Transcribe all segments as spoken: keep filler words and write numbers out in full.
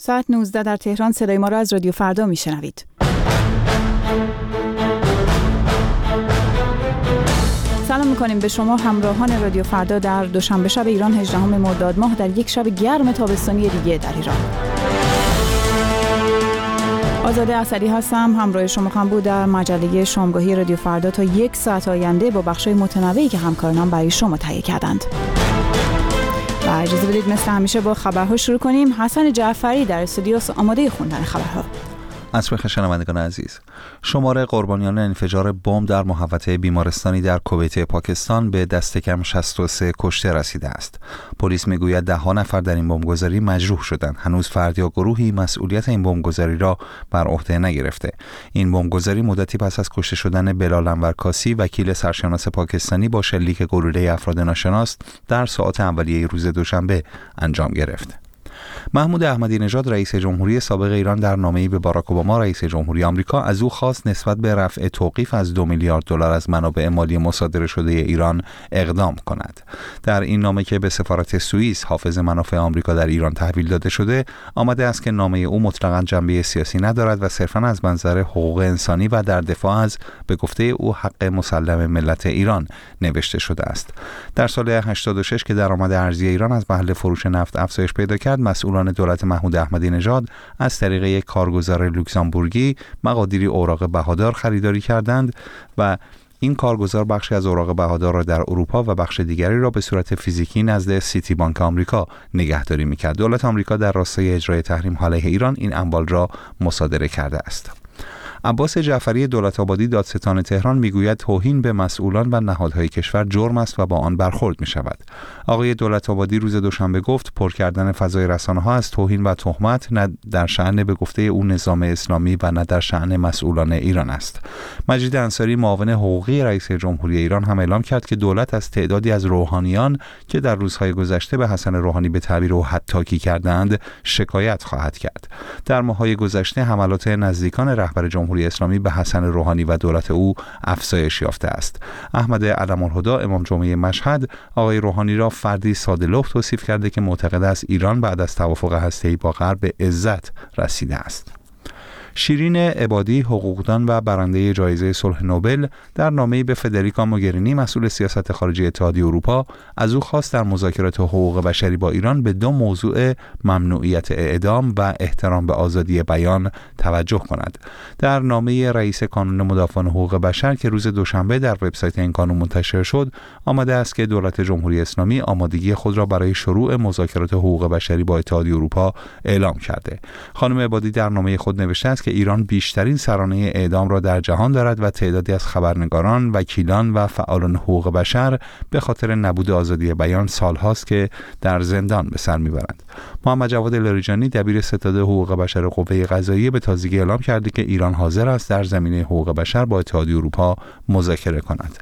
ساعت نوزده در تهران صدای ما را از رادیو فردا میشنوید. سلام میکنیم به شما همراهان رادیو فردا در دوشنبه شب ایران هجدهم مرداد ماه در یک شب گرم تابستانی دیگه در ایران. آزاده اسدی هستم، همراه شما خواهم بود در مجله شامگاهی رادیو فردا تا یک ساعت آینده با بخش‌های متنوعی که همکارانم برای شما تهیه کردند. و اجازه بدید مثل همیشه با خبرها شروع کنیم. حسن جعفری در استودیو آماده خوندن خبرها. عصر بخیر شنوندگان عزیز. شمار قربانیان انفجار بمب در محوطه بیمارستانی در کویت پاکستان به دست کم شصت و سه کشته رسیده است. پلیس میگوید ده ها نفر در این بمبگذاری مجروح شدند. هنوز فرد یا گروهی مسئولیت این بمبگذاری را بر عهده نگرفته. این بمبگذاری مدتی پس از کشته شدن بلال انورکاسی، وکیل سرشناس پاکستانی، با شلیک گلوله افراد ناشناس در ساعات اولیه روز دوشنبه انجام گرفت. محمود احمدی نژاد رئیس جمهوری سابق ایران در نامه‌ای به باراک اوباما رئیس جمهوری آمریکا از او خواست نسبت به رفع توقیف از دو میلیارد دلار از منابع مالی مصادره شده ایران اقدام کند. در این نامه که به سفارت سوئیس حافظ منافع آمریکا در ایران تحویل داده شده، آمده است که نامه او مطلقاً جنبه سیاسی ندارد و صرفاً از منظر حقوق انسانی و در دفاع از به گفته او حق مسلم ملت ایران نوشته شده است. در سال هشتاد و شش که درآمد ارزی ایران از محل فروش نفت افزایش پیدا کرد، مسئولان دولت محمود احمدی نژاد از طریق یک کارگزار لوکزامبورگی مقادیری اوراق بهادار خریداری کردند و این کارگزار بخشی از اوراق بهادار را در اروپا و بخش دیگری را به صورت فیزیکی نزد سیتی بانک آمریکا نگهداری می‌کرد. دولت آمریکا در راستای اجرای تحریم علیه ایران این اموال را مصادره کرده است. عباس جعفری دولت‌آبادی دادستان تهران میگوید توهین به مسئولان و نهادهای کشور جرم است و با آن برخورد می شود. آقای دولت‌آبادی روز دوشنبه گفت پر کردن فضای رسانه‌ها از توهین و تهمت نه در شأن به گفته او نظام اسلامی و نه در شأن مسئولان ایران است. مجید انصاری معاون حقوقی رئیس جمهوری ایران هم اعلام کرد که دولت از تعدادی از روحانیان که در روزهای گذشته به حسن روحانی به تعبیر او حداکی کردند شکایت خواهد کرد. در ماه‌های گذشته حملات نزدیکان رهبر جمهوری اسلامی به حسن روحانی و دولت او افزایش یافته است. احمد علم‌الهدی امام جمعه مشهد آقای روحانی را فردی ساده‌لوح توصیف کرده که معتقد است ایران بعد از توافق هسته‌ای با غرب به عزت رسیده است. شیرین عبادی حقوقدان و برنده جایزه صلح نوبل در نامه‌ای به فدریکا موگرینی مسئول سیاست خارجی اتحادیه اروپا از او خواست در مذاکرات حقوق بشری با ایران به دو موضوع ممنوعیت اعدام و احترام به آزادی بیان توجه کند. در نامه رئیس کانون مدافعان حقوق بشر که روز دوشنبه در وبسایت این کانون منتشر شد، آمده است که دولت جمهوری اسلامی آمادگی خود را برای شروع مذاکرات حقوق بشری با اتحادیه اروپا اعلام کرده. خانم عبادی در نامه خود نوشته است که ایران بیشترین سرانه اعدام را در جهان دارد و تعدادی از خبرنگاران، وکیلان و فعالان حقوق بشر به خاطر نبود آزادی بیان سالهاست که در زندان به سر میبرند. محمد جواد لاریجانی دبیر ستاد حقوق بشر قوه قضاییه به تازگی اعلام کرده که ایران حاضر است در زمینه حقوق بشر با اتحادیه اروپا مذاکره کند.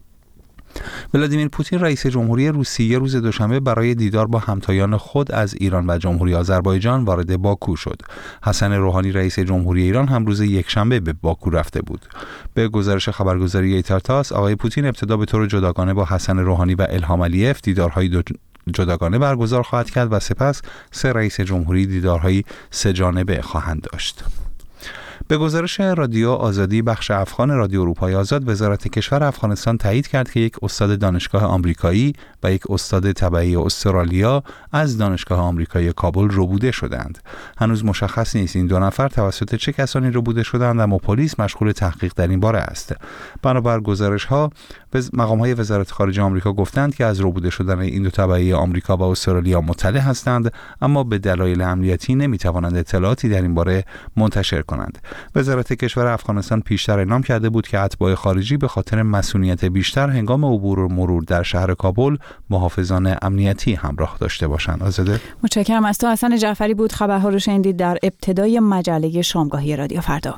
ولادیمیر پوتین رئیس جمهوری روسیه روز دوشنبه برای دیدار با همتایان خود از ایران و جمهوری آذربایجان وارد باکو شد. حسن روحانی رئیس جمهوری ایران هم روز یکشنبه به باکو رفته بود. به گزارش خبرگزاری ایتارتاس، آقای پوتین ابتدا به طور جداگانه با حسن روحانی و الهام علیف دیدارهای دو جداگانه برگزار خواهد کرد و سپس سه رئیس جمهوری دیدارهای سه جانبه خواهند داشت. به گزارش رادیو آزادی بخش افغان رادیو اروپای آزاد، وزارت کشور افغانستان تایید کرد که یک استاد دانشگاه آمریکایی و یک استاد تبعی استرالیا از دانشگاه آمریکایی کابل ربوده شدند. هنوز مشخص نیست این دو نفر توسط چه کسانی ربوده شدند، اما پلیس مشغول تحقیق در این باره است. بنابر گزارش‌ها، مقام‌های وزارت خارجه آمریکا گفتند که از ربوده شدن این دو تبعی آمریکا و استرالیا مطلع هستند، اما به دلایل امنیتی نمی‌توانند اطلاعاتی در این باره منتشر کنند. وزارت کشور افغانستان پیشتر اعلام کرده بود که اتباع خارجی به خاطر مسئولیت بیشتر هنگام عبور و مرور در شهر کابل محافظان امنیتی همراه داشته باشند. آزاده، متشکرم از تو. حسن جعفری بود. خبرها رو شنیدید در ابتدای مجله شامگاهی رادیو فردا.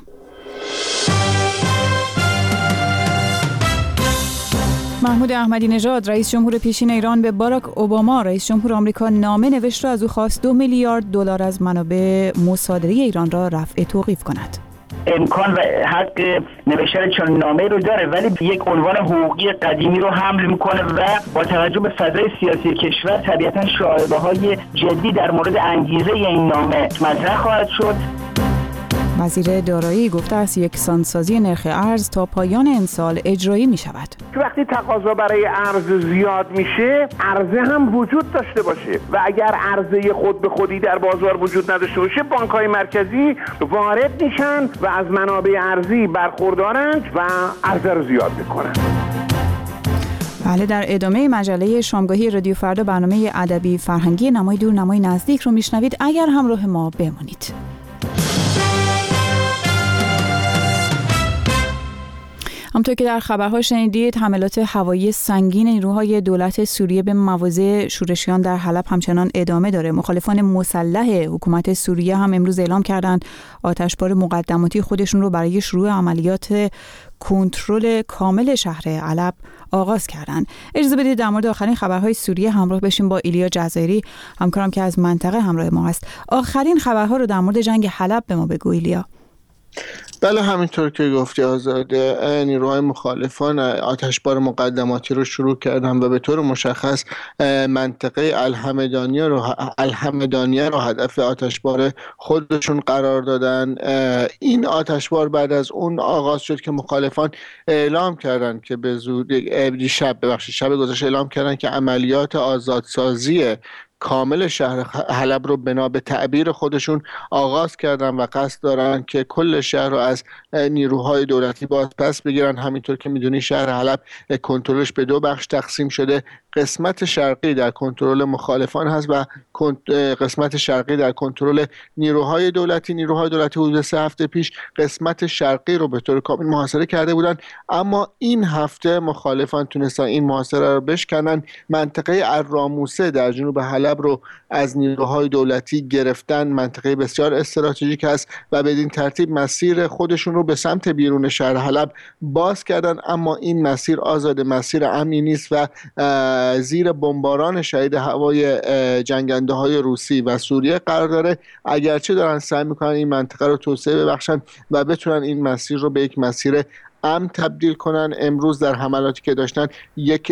محمود احمدی نژاد رئیس جمهور پیشین ایران به باراک اوباما رئیس جمهور آمریکا نامه نوشت و از او خواست دو میلیارد دلار از منابع مصادره ایران را رفع توقیف کند. امکان و حق نوشتن چنین نامه رو داره، ولی یک عنوان حقوقی قدیمی رو حمل میکنه و با توجه به فضای سیاسی کشور طبیعتاً شایبه‌های جدی در مورد انگیزه این نامه مطرح خواهد شد. وزیر دارایی گفته است یکسانسازی نرخ ارز تا پایان این سال اجرایی می شود. وقتی تقاضا برای ارز زیاد میشه، عرضه هم وجود داشته باشه و اگر عرضه خود به خودی در بازار وجود نداشته باشه، بانک‌های مرکزی وارد میشن و از منابع ارزی برخوردارند و عرضه رو زیاد میکنن. بله، در ادامه مجله شامگاهی رادیو فردا برنامه ادبی فرهنگی نمای دور نمای نزدیک رو میشنوید. اگر همراه ما بمانید. همونطور که در خبرها شنیدید، حملات هوایی سنگین نیروهای دولت سوریه به مواضع شورشیان در حلب همچنان ادامه داره. مخالفان مسلح حکومت سوریه هم امروز اعلام کردند آتشبار مقدماتی خودشون رو برای شروع عملیات کنترل کامل شهر حلب آغاز کردند. اجازه بدید در مورد آخرین خبرهای سوریه همراه بشیم با ایلیا جزایری، همکارم که از منطقه همراه ما هست. آخرین خبرها رو در مورد جنگ حلب به ما بگو ایلیا. بله، همینطور که گفتی آزاده، نیروهای مخالفان آتشبار مقدماتی رو شروع کردن و به طور مشخص منطقه الحمدانیه رو الحمدانیه رو هدف آتشبار خودشون قرار دادن. این آتشبار بعد از اون آغاز شد که مخالفان اعلام کردن که به زودی شب ببخشید شب گذشته اعلام کردن که عملیات آزادسازی کامل شهر حلب رو بنا به تعبیر خودشون آغاز کردن و قصد دارن که کل شهر رو از نیروهای دولتی باز پس بگیرن. همینطور که میدونی شهر حلب کنترلش به دو بخش تقسیم شده. قسمت شرقی در کنترل مخالفان هست و قسمت شرقی در کنترل نیروهای دولتی. نیروهای دولتی حدود سه هفته پیش قسمت شرقی رو به طور کامل محاصره کرده بودن، اما این هفته مخالفان تونستن این محاصره رو بشکنن. منطقه الراموسه در جنوب حلب رو از نیروهای دولتی گرفتن. منطقه بسیار استراتژیک است و بدین ترتیب مسیر خودشون رو به سمت بیرون شهر حلب باز کردن، اما این مسیر آزاد، مسیر امنی نیست و زیر بمباران شهید هوای جنگنده های روسی و سوریه قرار داره. اگرچه دارن سعی میکنن این منطقه رو توسعه ببخشن و بتونن این مسیر رو به یک مسیر امن تبدیل کنن. امروز در حملاتی که داشتن یک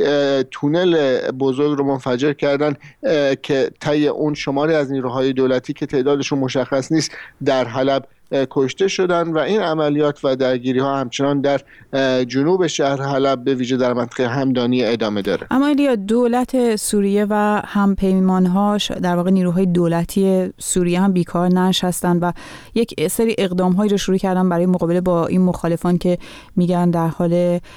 تونل بزرگ رو منفجر کردن که طی اون شماری از نیروهای دولتی که تعدادشون مشخص نیست در حلب کشته شدن و این عملیات و درگیری ها همچنان در جنوب شهر حلب به ویژه در منطقه همدانی ادامه داره. اما ایلیا، دولت سوریه و همپیمانهاش در واقع نیروهای دولتی سوریه هم بیکار ننشستن و یک سری اقدام‌هایی رو شروع کردن برای مقابله با این مخالفان که میگن در حال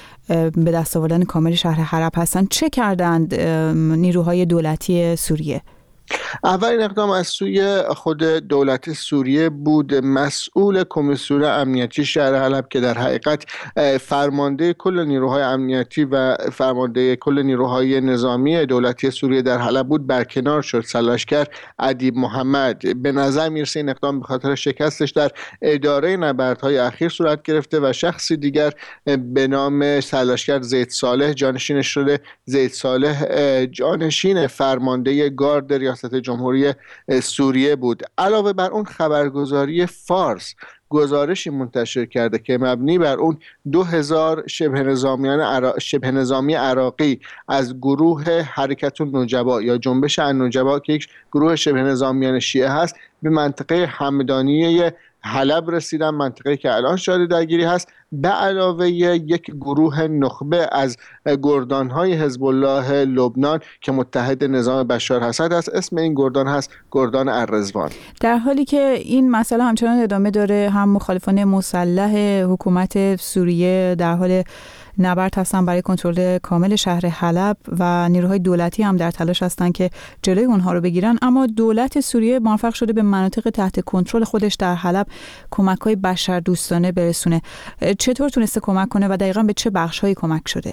به دست آوردن کامل شهر حلب هستن. چه کردند نیروهای دولتی سوریه؟ اولین اقدام از سوی خود دولت سوریه بود. مسئول کمیسیون امنیتی شهر حلب که در حقیقت فرمانده کل نیروهای امنیتی و فرمانده کل نیروهای نظامی دولتی سوریه در حلب بود برکنار شد. سرلشکر ادیب محمد به نظر میرسه این اقدام به خاطر شکستش در اداره نبردهای اخیر صورت گرفته و شخصی دیگر به نام سرلشکر زید صالح جانشینش شده. زید صالح جانشین فرمانده گارد ریاست جمهوری سوریه بود. علاوه بر اون خبرگزاری فارس گزارشی منتشر کرده که مبنی بر اون دو هزار شبه نظامیان عراق، شبه نظامی عراقی از گروه حرکت النجبا یا جنبش النجبا که یک گروه شبه نظامیان شیعه هست به منطقه همدانیه حلب رسیدن، منطقه‌ای که الان شاهد درگیری هست، به علاوه یک گروه نخبه از گردان‌های حزب الله لبنان که متحد نظام بشار اسد است. اسم این گردان هست گردان الرضوان. در حالی که این مسئله همچنان ادامه داره، هم مخالفان مسلح حکومت سوریه در حال نبرد هستن برای کنترل کامل شهر حلب و نیروهای دولتی هم در تلاش هستن که جلوی اونها رو بگیرن، اما دولت سوریه موفق شده به مناطق تحت کنترل خودش در حلب کمک‌های بشردوستانه برسونه. چطور تونسته کمک کنه و دقیقاً به چه بخش‌هایی کمک شده؟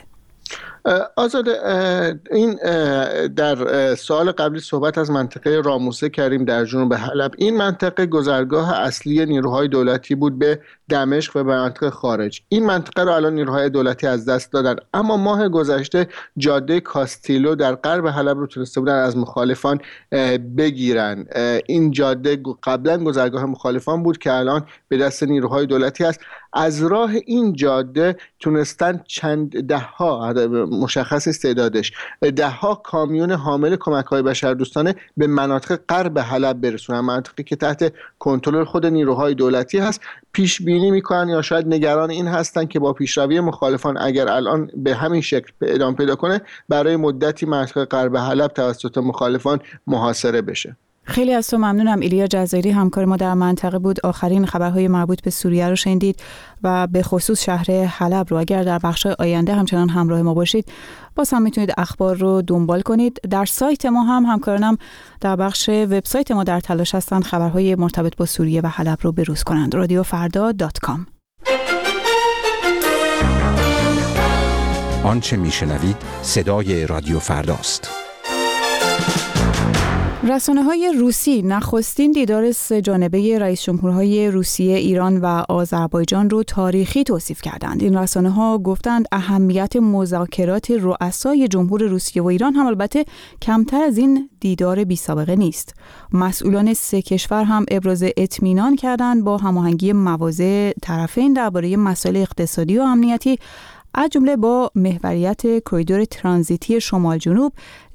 آزاده، این در سال قبلی صحبت از منطقه راموسه کردیم در جنوب حلب. این منطقه گذرگاه اصلی نیروهای دولتی بود به دمشق و مناطق خارج. این منطقه رو الان نیروهای دولتی از دست دادن، اما ماه گذشته جاده کاستیلو در غرب حلب رو تونسته بودن از مخالفان بگیرن. این جاده قبلا گذرگاه مخالفان بود که الان به دست نیروهای دولتی است. از راه این جاده تونستن چند ده ها، مشخص استعدادش، ده ها کامیون حامل کمک‌های بشردوستانه به مناطق غرب حلب برسونن، مناطقی که تحت کنترل خود نیروهای دولتی هست. پیش بینی میکنن یا شاید نگران این هستن که با پیشروی مخالفان اگر الان به همین شکل ادامه پیدا کنه، برای مدتی منطقه غرب حلب توسط مخالفان محاصره بشه. خیلی از تو ممنونم. ایلیا جزایری همکار ما در منطقه بود. آخرین خبرهای مربوط به سوریه رو شنیدید و به خصوص شهر حلب رو. اگر در بخش‌های آینده همچنان همراه ما باشید، باز هم میتونید اخبار رو دنبال کنید. در سایت ما هم همکارانم در بخش وبسایت ما در تلاش هستند خبرهای مرتبط با سوریه و حلب رو بروز کنند. رادیو فردا دات کام. آنچه میشنوید صدای رادیو فرداست. رسانه‌های روسی نخستین دیدار سه جانبه رئیس جمهورهای روسیه، ایران و آذربایجان رو تاریخی توصیف کردند. این رسانه‌ها گفتند اهمیت مذاکرات رؤسای جمهور روسیه و ایران هم البته کمتر از این دیدار بی‌سابقه نیست. مسئولان سه کشور هم ابراز اطمینان کردند با هماهنگی مواضع طرفین درباره مسائل اقتصادی و امنیتی، از جمله با محوریت کریدور ترانزیتی شمال جنوب،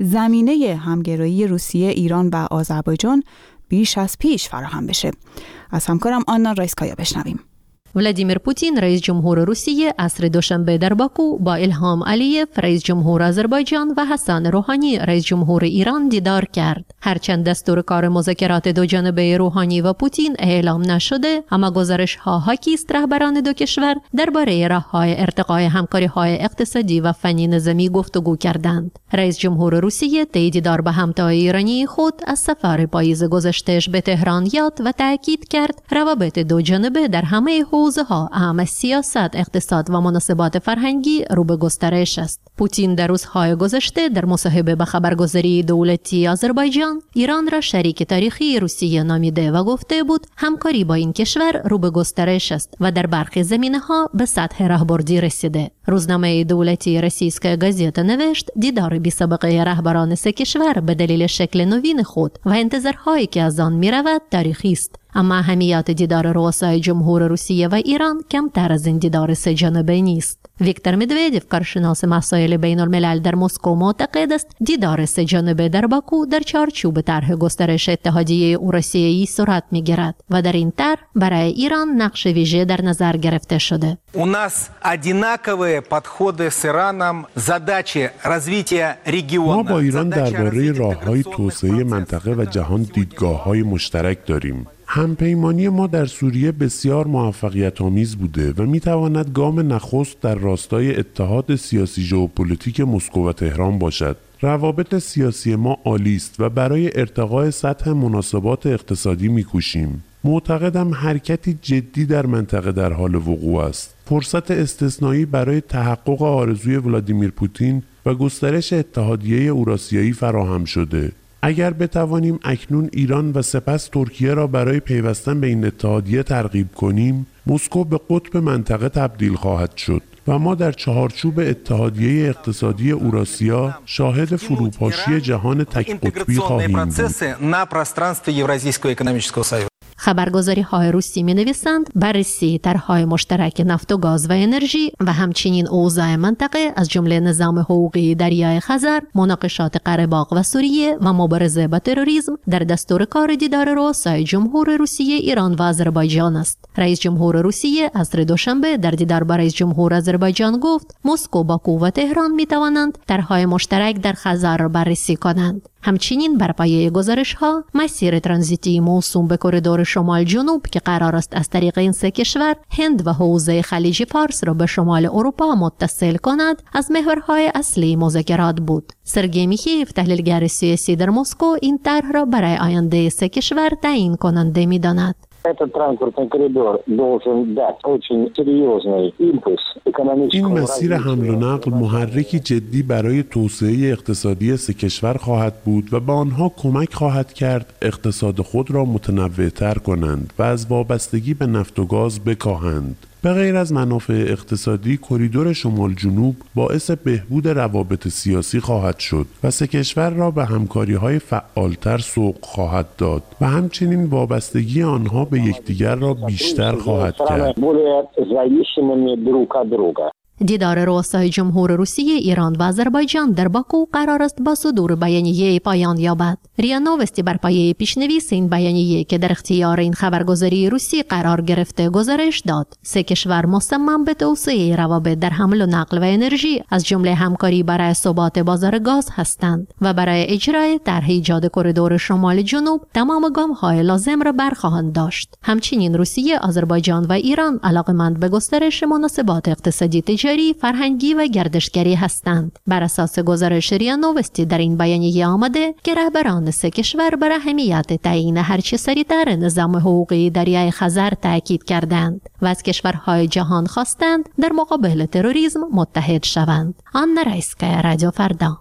زمینه همگرایی روسیه، ایران و آذربایجان بیش از پیش فراهم بشه. از همکارم آنا رایسکایا بشنویم. ولادیمیر پوتین رئیس جمهور روسیه عصر دوشنبه در باکو با ایلهام علیف رئیس جمهور آذربایجان و حسن روحانی رئیس جمهور ایران دیدار کرد. هرچند دستور کار مذاکرات دو جانبه روحانی و پوتین اعلام نشده، اما گزارش‌ها حاکی است رهبران دو کشور درباره راه‌های ارتقای همکاری‌های اقتصادی و فنی نظامی گفتگو کردند. رئیس جمهور روسیه طی دیدار با همتای ایرانی خود از سفر پاییز گذشته‌اش به تهران یاد و تاکید کرد روابط دو جانبه در همه حوزه‌ها اهم از سیاست، اقتصاد و مناسبات فرهنگی رو به گسترش است. پوتین در روزهای گذشته در مصاحبه با خبرگزاری دولتی آذربایجان ایران را شریک تاریخی روسیه نامیده و گفته بود همکاری با این کشور رو به گسترش است و در برخی زمینه‌ها به سطح راهبردی رسیده. روزنامه دولتی روسیسکا گازета نوشت دیدار بی‌سابقه رهبران سه کشور به دلیل شکل نوین خود و انتظارهایی که از آن می‌رود تاریخی است. اما اهمیت دیدار رؤسای جمهور روسیه و ایران کمتر از این دیدار سه جانبه نیست. ویکتور مدودیف، کارشناس مسائل بین الملل در مسکو، معتقد است دیدار سه جانبه در باکو در چارچوب طرح گسترش اتحادیه اوراسیایی صورت می‌گیرد و در این طرح برای ایران نقش ویژه در نظر گرفته شده. У нас одинаковые подходы с Ираном, задачи развития региона. ما با ایران درباره راه‌های توسعه منطقه و جهان دیدگاه‌های مشترک داریم. همپیمانی ما در سوریه بسیار موفقیت‌آمیز بوده و می‌تواند گام نخست در راستای اتحاد سیاسی ژئوپلیتیک مسکو و تهران باشد. روابط سیاسی ما عالی است و برای ارتقای سطح مناسبات اقتصادی می‌کوشیم. معتقدم حرکتی جدی در منطقه در حال وقوع است. فرصت استثنایی برای تحقق آرزوی ولادیمیر پوتین و گسترش اتحادیه اوراسیایی فراهم شده. اگر بتوانیم اکنون ایران و سپس ترکیه را برای پیوستن به این اتحادیه ترغیب کنیم، مسکو به قطب منطقه تبدیل خواهد شد و ما در چهارچوب اتحادیه اقتصادی اوراسیا شاهد فروپاشی جهان تک قطبی خواهیم بود. خبرگزاری های روسی می نویسند بررسی طرح‌های مشترک نفت و گاز و انرژی و همچنین اوضاع منطقه از جمله نظام حقوقی دریای خزر، مناقشات قره باغ و سوریه و مبارزه با تروریسم در دستور کار دیدار رؤسای جمهور روسیه، ایران و آذربایجان است. رئیس جمهور روسیه عصر دوشنبه در دیدار با رئیس جمهور آذربایجان گفت مسکو، باکو و تهران می توانند طرح‌های مشترک در خزر را بررسی کنند. همچنین بر پایه گزارش‌ها مسیر ترانزیتی موسوم به کریدور شمال جنوب که قرار است از طریق این سه کشور هند و حوزه خلیج فارس را به شمال اروپا متصل کند از محورهای اصلی مذاکرات بود. سرگئی میخیف، تحلیلگر سیاسی در مسکو، این طرح را برای آینده سه کشور تعیین کننده می‌داند. این مسیر حمل و نقل محرکی جدی برای توسعه اقتصادی سه کشور خواهد بود و به آنها کمک خواهد کرد اقتصاد خود را متنوع‌تر کنند و از وابستگی به نفت و گاز بکاهند. به غیر از منافع اقتصادی، کریدور شمال جنوب باعث بهبود روابط سیاسی خواهد شد و سه کشور را به همکاری‌های فعالتر سوق خواهد داد و همچنین وابستگی آنها به یکدیگر را بیشتر خواهد کرد. دیدار رؤسای جمهور روسیه، ایران و آذربایجان در باکو قرار است با صدور بیانیه پایان یابد. ریا نووستی بر پایه پیشنویس این بیانیه که در اختیار این خبرگزاری روسی قرار گرفته گزارش داد. سه کشور مصمم به توسعه روابط در حمل و نقل و انرژی از جمله همکاری برای ثبات بازار گاز هستند و برای اجرای طرح ایجاد کریدور شمال جنوب تمام گام‌های لازم را برخواهند داشت. همچنین روسیه، آذربایجان و ایران علاقمند به گسترش مناسبات اقتصادی، تجاری، فرهنگی و گردشگری هستند. بر اساس گزارش ریا نووستی در این بیانیه آمده که رهبران سه کشور بر اهمیت تعیین هرچه سریعتر نظام حقوقی دریای خزر تاکید کردند و از کشورهای جهان خواستند در مقابل تروریسم متحد شوند. آنا رایسکایا، رادیو فردا.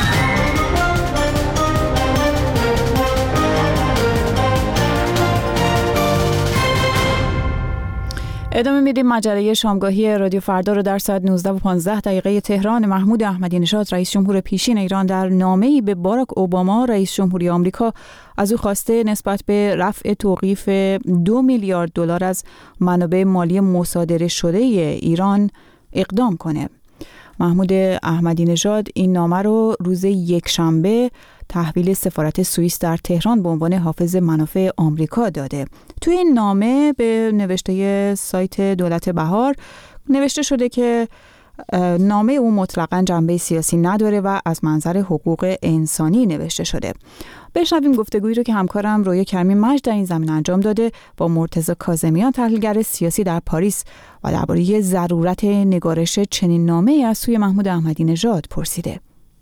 ادامه میدیم مجله شامگاهی رادیو فردا رو در ساعت نوزده و پانزده دقیقه تهران. محمود احمدی نژاد رئیس جمهور پیشین ایران در نامه‌ای به باراک اوباما رئیس جمهوری آمریکا از او خواسته نسبت به رفع توقیف دو میلیارد دلار از منابع مالی مصادره شده ایران اقدام کنه. محمود احمدی نژاد این نامه رو روز یکشنبه تحویل سفارت سوئیس در تهران به عنوان حافظ منافع آمریکا داده. توی این نامه به نوشته سایت دولت بهار نوشته شده که نامه او مطلقاً جنبه سیاسی نداره و از منظر حقوق انسانی نوشته شده. بشنویم گفتگویی رو که همکارم رویا کریمی مجد در این زمین انجام داده با مرتضی کاظمیان، تحلیلگر سیاسی در پاریس، و درباره ضرورت نگارش چنین نامه‌ای از سوی محمود احمدی نژاد پرسیده.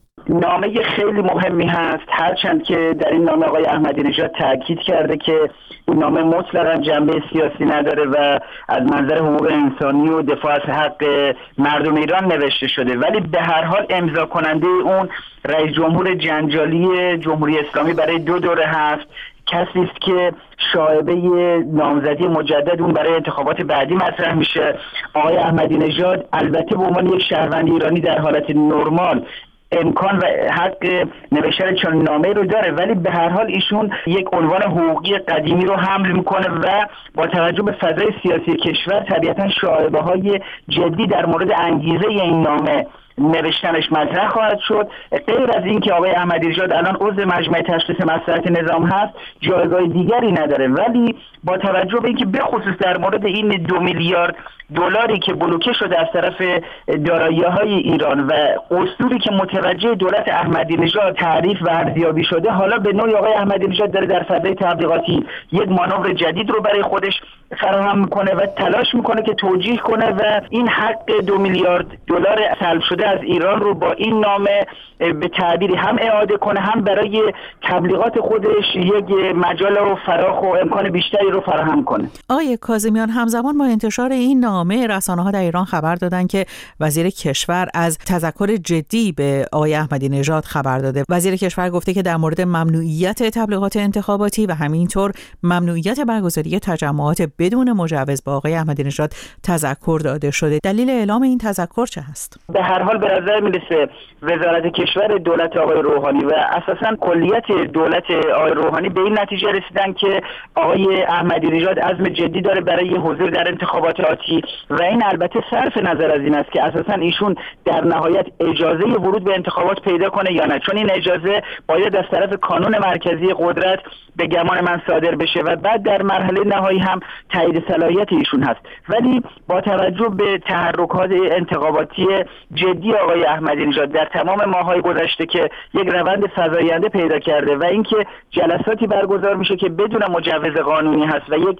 نامه خیلی مهمی هست، هرچند که در این نامه آقای احمدی نژاد تاکید کرده که این نامه مطلقاً جنبه سیاسی نداره و از منظر حقوق انسانی و دفاع از حق مردم ایران نوشته شده، ولی به هر حال امضا کننده اون رئیس جمهور جنجالی جمهوری اسلامی برای دو دوره هست، کسی است که شایبه نامزدی مجدد اون برای انتخابات بعدی مطرح میشه. آقای احمدی نژاد البته به عنوان یک شهروند ایرانی در حالت نرمال امکان و حق نوشتن چنین نامه‌ای رو داره، ولی به هر حال ایشون یک عنوان حقوقی قدیمی رو حمل میکنه و با توجه به فضای سیاسی کشور طبیعتاً شایبه‌های جدی در مورد انگیزه این نامه نوشتنش مطرح خواهد شد. غیر از این که آقای احمدی نژاد الان عضو مجمع تشخیص مصلحت نظام هست، جایگاه دیگری نداره، ولی با توجه به اینکه به خصوص در مورد این دو میلیارد دلاری که بلوکه شده از طرف دارایی‌های ایران و اصولی که متوجه دولت احمدی نژاد تعریف و ارزیابی شده، حالا به نوعی آقای احمدی نژاد داره در فضای تبلیغاتی یک مانور جدید رو برای خودش فراهم میکنه و تلاش میکنه که توجیه کنه و این حق دو میلیارد دلار سلب شده از ایران رو با این نامه به تعبیری هم اعاده کنه، هم برای تبلیغات خودش یک مجال رو فراخ و امکان بیشتری رو فراهم کنه. آقای کاظمیان، همزمان با انتشار این نامه رسانه‌ها در ایران خبر دادن که وزیر کشور از تذکر جدی به آقای احمدی نژاد خبر داده. وزیر کشور گفته که در مورد ممنوعیت تبلیغات انتخاباتی و همینطور ممنوعیت برگزاری تجمعات بدون مجوز با آقای احمدی نژاد تذکر داده شده. دلیل اعلام این تذکر چه هست؟ به هر حال به نظر میرسه وزارت کشور دولت آقای روحانی و اساساً کلیت دولت آقای روحانی به این نتیجه رسیدن که آقای احمدی نژاد عزم جدی داره برای حضور در انتخابات آتی و این البته صرف نظر از این است که اساساً ایشون در نهایت اجازه ورود به انتخابات پیدا کنه یا نه، چون این اجازه باید از طرف کانون مرکزی قدرت به گمان من صادر بشه و بعد در مرحله نهایی هم تایید صلاحیت ایشون هست. ولی با توجه به تحرکات انتخاباتی جدی آقای احمدی نژاد در تمام ماه‌های گذشته که یک روند فزاینده پیدا کرده و اینکه جلساتی برگزار میشه که بدون مجوز قانونی هست و یک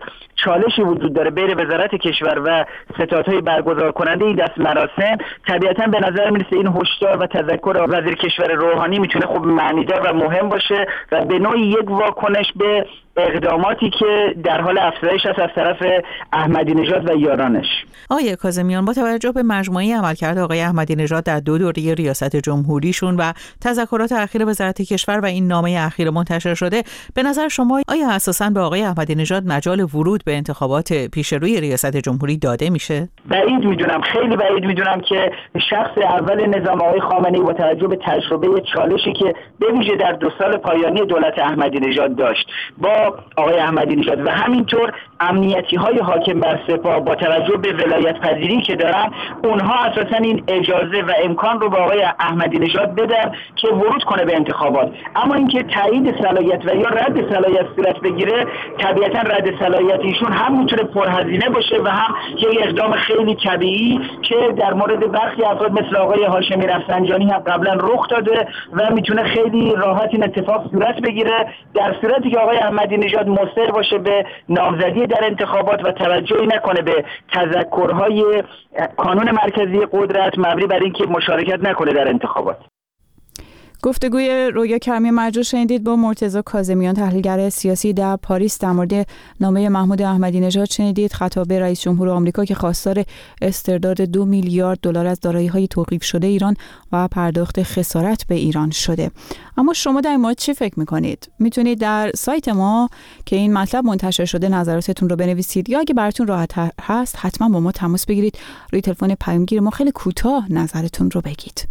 چالشی وجود داره بین وزارت کشور و ستادهای برگزار کننده این دست مراسم، طبیعتاً به نظر میرسه این هشدار و تذکر وزیر کشور روحانی میتونه خب معنیدار و مهم باشه و به نوعی یک واکنش به اقداماتی که در حال افزایش است از طرف احمدی نژاد و یارانش. آقای کاظمیان، با توجه به مجموعه عملکرد آقای احمدی نژاد در دو دوره ریاست جمهوریشون و تذکرات اخیر وزارت کشور و این نامه اخیر منتشر شده، به نظر شما آیا اساساً به آقای احمدی نژاد مجال ورود به انتخابات پیش روی ریاست جمهوری داده میشه؟ بعید میدونم، خیلی بعید میدونم که شخص اول نظام آقای خامنه‌ای با توجه به تجربه چالشی که به ویژه در دو سال پایانی دولت احمدی نژاد داشت با آقای احمدی نژاد و همینطور امنیتی های حاکم بر سپاه با توجه به ولایت پذیری که دارن، اونها اساسا این اجازه و امکان رو به آقای احمدی نژاد بدن که ورود کنه به انتخابات. اما اینکه تایید صلاحیت و یا رد صلاحیت صورت بگیره، طبیعتا رد صلاحیت ایشون هم میتونه پرهزینه باشه و هم یک اقدام خیلی طبیعی که در مورد برخی افراد مثل آقای هاشمی رفسنجانی هم قبلا رخ داده و میتونه خیلی راحت این اتفاق صورت بگیره، در صورتی که آقای احمدی نژاد مصر باشه به نامزدی در انتخابات و توجهی نکنه به تذکرهای کانون مرکزی قدرت مبنی بر اینکه مشارکت نکنه در انتخابات. گفتگوی رویا کرمی مجروح شنیدید با مرتضی کاظمیان، تحلیلگر سیاسی در پاریس. در مورد نامه محمود احمدی نژاد شنیدید، خطاب رئیس جمهور آمریکا که خواستار استرداد دو میلیارد دلار از دارایی‌های توقیف شده ایران و پرداخت خسارت به ایران شده. اما شما در این مورد چی فکر می‌کنید؟ میتونید در سایت ما که این مطلب منتشر شده نظراتتون رو بنویسید، یا اگه براتون راحت هست حتما با ما تماس بگیرید روی تلفن پیامگیر ما، خیلی کوتاه نظرتون رو بگید.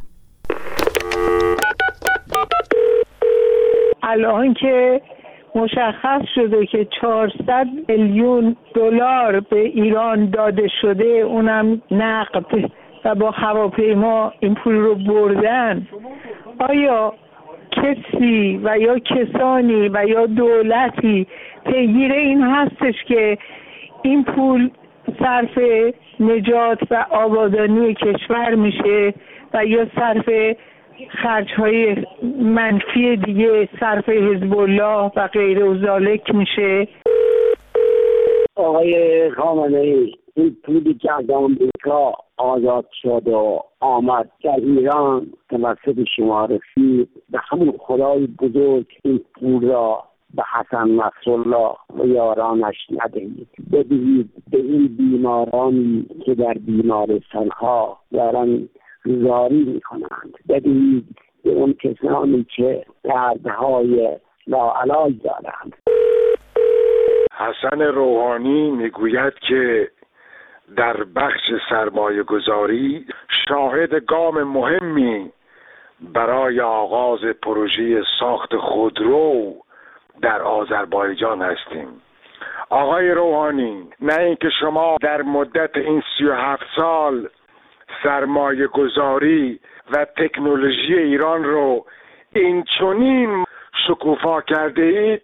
الان که مشخص شده که چهارصد میلیون دلار به ایران داده شده، اونم نقد و با هواپیما این پول رو بردن، آیا کسی و یا کسانی و یا دولتی پیگیر این هستش که این پول صرف نجات و آبادانی کشور میشه و یا صرف خرج‌های منفی دیگه صرف حزب الله و غیره و ذالک میشه؟ آقای خامنه‌ای، این پولی که از آمریکا آزاد شد و آمد در ایران توسط شما رسید، به همون خدای بزرگ این پول را به حسن نصرالله و یارانش ندهید، بدهید به این بیمارانی که در بیمارستان‌ها دارن زاری میکنند، بدهید به اون کسانی که دردهای لاعلاج دارند. حسن روحانی میگوید که در بخش سرمایه گذاری شاهد گام مهمی برای آغاز پروژه ساخت خودرو در آذربایجان هستیم. آقای روحانی، نه اینکه شما در مدت این سی و هفت سال سرمایه گذاری و تکنولوژی ایران رو این چنین شکوفا کرده اید.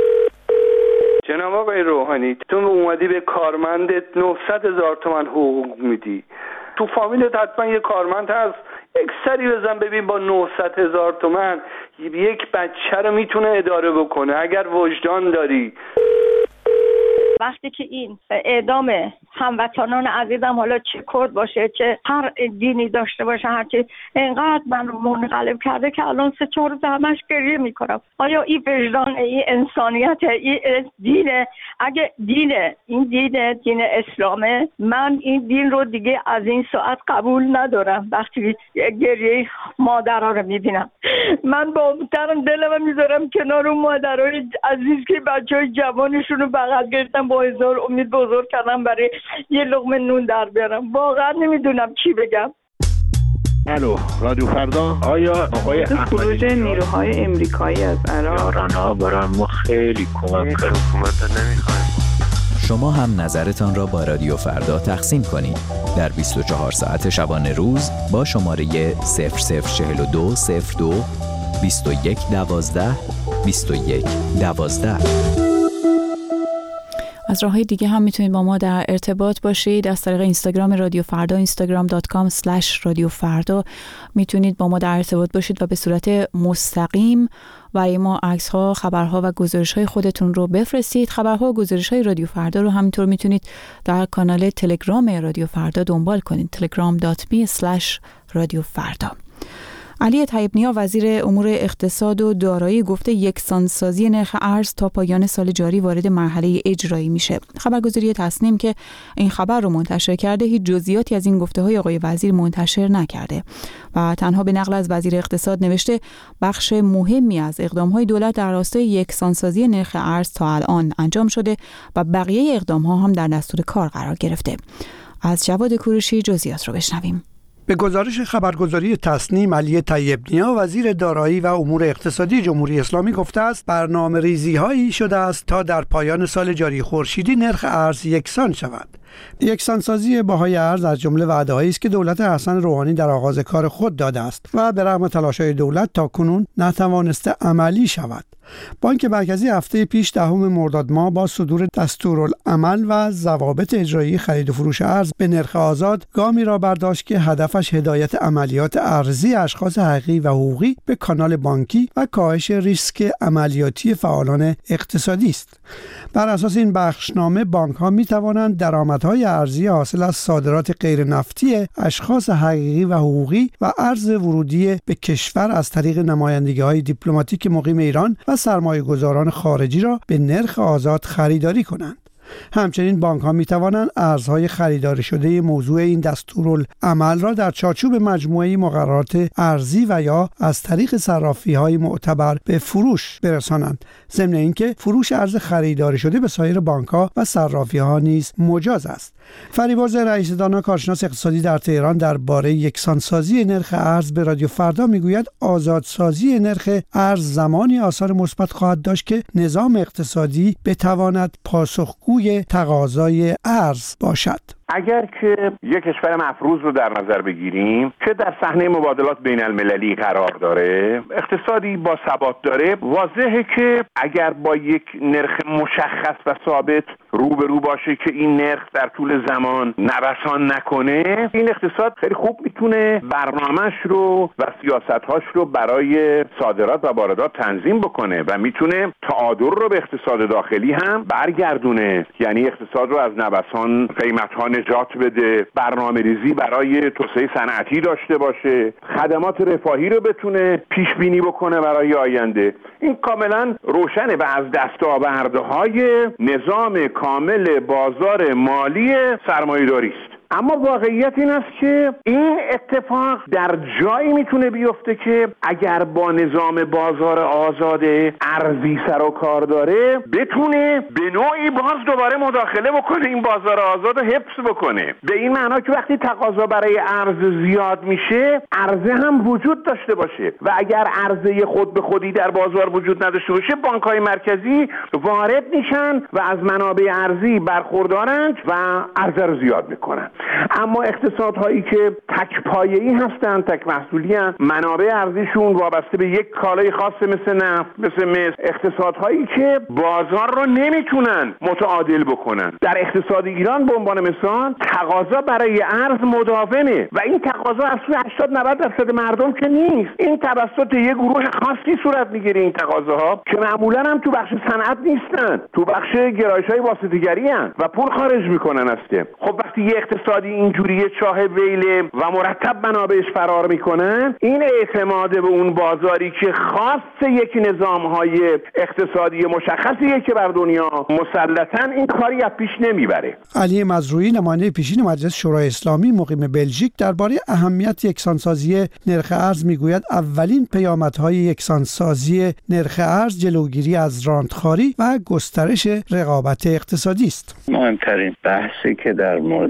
جناب آقای روحانی، تو اومدی به کارمندت نهصد هزار تومان حقوق میدی، تو فامیلت حتما یه کارمند هست، یک سری بزن ببین با نهصد هزار تومان یک بچه رو میتونه اداره بکنه اگر وجدان داری. وقتی که این اعدام هموطنان عزیزم، حالا چه کرد باشه چه هر دینی داشته باشه، هرچی، اینقدر من رو منقلب کرده که الان سه چهار روز همش گریه میکنم. آیا این وجدان، این انسانیت، این دینه؟ اگه دینه، این دینه دین اسلامه، من این دین رو دیگه از این ساعت قبول ندارم. وقتی گریه مادرها رو میبینم، من با درم دلم میذارم کنار اون مادرهای عزیز که بچهای جوانشون رو بغل گرفتن، با هزار امید بزرگ کردم برای یه لقمه نون در بیارم. واقعا نمیدونم چی بگم. الو، رادیو فردا. آیا آقای خروج نیروهای امریکایی از عراق یاران‌ها برای ما خیلی کمک کرد. حکومت نمیخوایم. شما هم نظرتان را با رادیو فردا تقسیم کنید در بیست و چهار ساعت شبانه روز با شماره صفر صفر چهل و دو صفر دو بیست و یک دوازده بیست و یک دوازده. از راههای دیگه هم میتونید با ما در ارتباط باشید از طریق اینستاگرام رادیو فردا، اینستاگرام دات کام اسلش رادیو فردا میتونید با ما در ارتباط باشید و به صورت مستقیم برای ما عکس ها، خبرها و گزارش های خودتون رو بفرستید. خبرها و گزارش های رادیو فردا رو همینطور میتونید در کانال تلگرام رادیو فردا دنبال کنید، تلگرام دات می اسلش رادیو فردا. علی طیب نیا وزیر امور اقتصاد و دارایی گفته یکسانسازی نرخ ارز تا پایان سال جاری وارد مرحله اجرایی میشه. خبرگزاری تصنیم که این خبر رو منتشر کرده هیچ جزئیاتی از این گفته‌های آقای وزیر منتشر نکرده و تنها به نقل از وزیر اقتصاد نوشته بخش مهمی از اقدام‌های دولت در راستای یکسانسازی نرخ ارز تا الان انجام شده و بقیه اقدام‌ها هم در دستور کار قرار گرفته. از جواد کوروشی جزئیات رو بشنویم. به گزارش خبرگزاری تصنیم، علی طیب نیا وزیر دارایی و امور اقتصادی جمهوری اسلامی گفته است برنامه‌ریزی هایی شده است تا در پایان سال جاری خورشیدی نرخ ارز یکسان شود. یکسانسازی بهای ارز از جمله وعده‌هایی است که دولت حسن روحانی در آغاز کار خود داده است و به رغم تلاش‌های دولت تاکنون نتوانسته عملی شود. بانک مرکزی هفته پیش دهم مرداد ماه با صدور دستورالعمل و ضوابط اجرایی خرید و فروش ارز به نرخ آزاد گامی را برداشت که هدفش هدایت عملیات ارزی اشخاص حقیقی و حقوقی به کانال بانکی و کاهش ریسک عملیاتی فعالان اقتصادی است. بر اساس این بخشنامه بانک‌ها می‌توانند درآمدهای ارزی حاصل از صادرات غیر نفتی اشخاص حقیقی و حقوقی و ارز ورودی به کشور از طریق نمایندگی‌های دیپلماتیک مقیم ایران و سرمایه‌گذاران خارجی را به نرخ آزاد خریداری کنند. همچنین بانک‌ها می‌توانند ارزهای خریداری شده موضوع این دستورالعمل را در چارچوب مجموعه مقررات ارزی و یا از طریق صرافی‌های معتبر به فروش برسانند. ضمن اینکه فروش ارز خریداری شده به سایر بانک‌ها و صرافی‌ها نیز مجاز است. فریبرز رئیس دانا کارشناس اقتصادی در تهران درباره یکسانسازی نرخ ارز به رادیو فردا میگوید آزادسازی نرخ ارز زمانی آثار مثبت خواهد داشت که نظام اقتصادی بتواند پاسخگوی تقاضای ارز باشد. اگر که یک کشور مفروض رو در نظر بگیریم که در صحنه مبادلات بین المللی قرار داره، اقتصادی با ثبات داره، واضحه که اگر با یک نرخ مشخص و ثابت روبرو باشه که این نرخ در طول زمان نوسان نکنه، این اقتصاد خیلی خوب میتونه برنامه‌اش رو و سیاست‌هاش رو برای صادرات و واردات تنظیم بکنه و میتونه تعادل رو به اقتصاد داخلی هم برگردونه، یعنی اقتصاد رو از نوسان قیمت‌ها نجات بده، برنامه ریزی برای توسعه صنعتی داشته باشه، خدمات رفاهی رو بتونه پیش بینی بکنه برای آینده. این کاملا روشنه و از دستاوردهای نظام کامل بازار مالی سرمایه‌داری است. اما واقعیت این است که این اتفاق در جایی میتونه بیفته که اگر با نظام بازار آزاد ارزی سر و کار داره بتونه به نوعی باز دوباره مداخله بکنه، این بازار آزاد رو حفظ بکنه، به این معنا که وقتی تقاضا برای ارز زیاد میشه عرضه هم وجود داشته باشه و اگر عرضه خود به خودی در بازار وجود نداشته باشه بانک‌های مرکزی وارد میشن و از منابع ارزی برخوردارند و عرضه رو زیاد میکنن. اما اقتصادهایی که تک پایه‌ای هستن، تک محصولی هستن، منابع ارزیشون وابسته به یک کالای خاص مثل نفت، مثل مس، اقتصادهایی که بازار رو نمیتونن متعادل بکنن. در اقتصاد ایران به عنوان مثال تقاضا برای ارز مداومه و این تقاضا از سوی هشتاد نود درصد مردم که نیست، این توسط یک گروه خاصی صورت میگیره. این تقاضاها که معمولا هم تو بخش صنعت نیستن، تو بخش گرایش‌های واسطه‌گری ان و پول خارج میکنن است. خب وقتی یه اقتصادی اینجوری چاه ویله و مرتب منابعش فرار میکنن، این اعتماد به اون بازاری که خاص یک نظام‌های اقتصادی مشخصیه که بر دنیا مسلطن، این کاری از پیش نمیبره. علی مزروعی نماینده پیشین مجلس شورای اسلامی مقیم بلژیک درباره اهمیت یکسانسازی نرخ ارز میگوید اولین پیامدهای یکسانسازی نرخ ارز جلوگیری از راندخواری و گسترش رقابت اقتصادی است. مهمترین بحثی که در مورد یکسان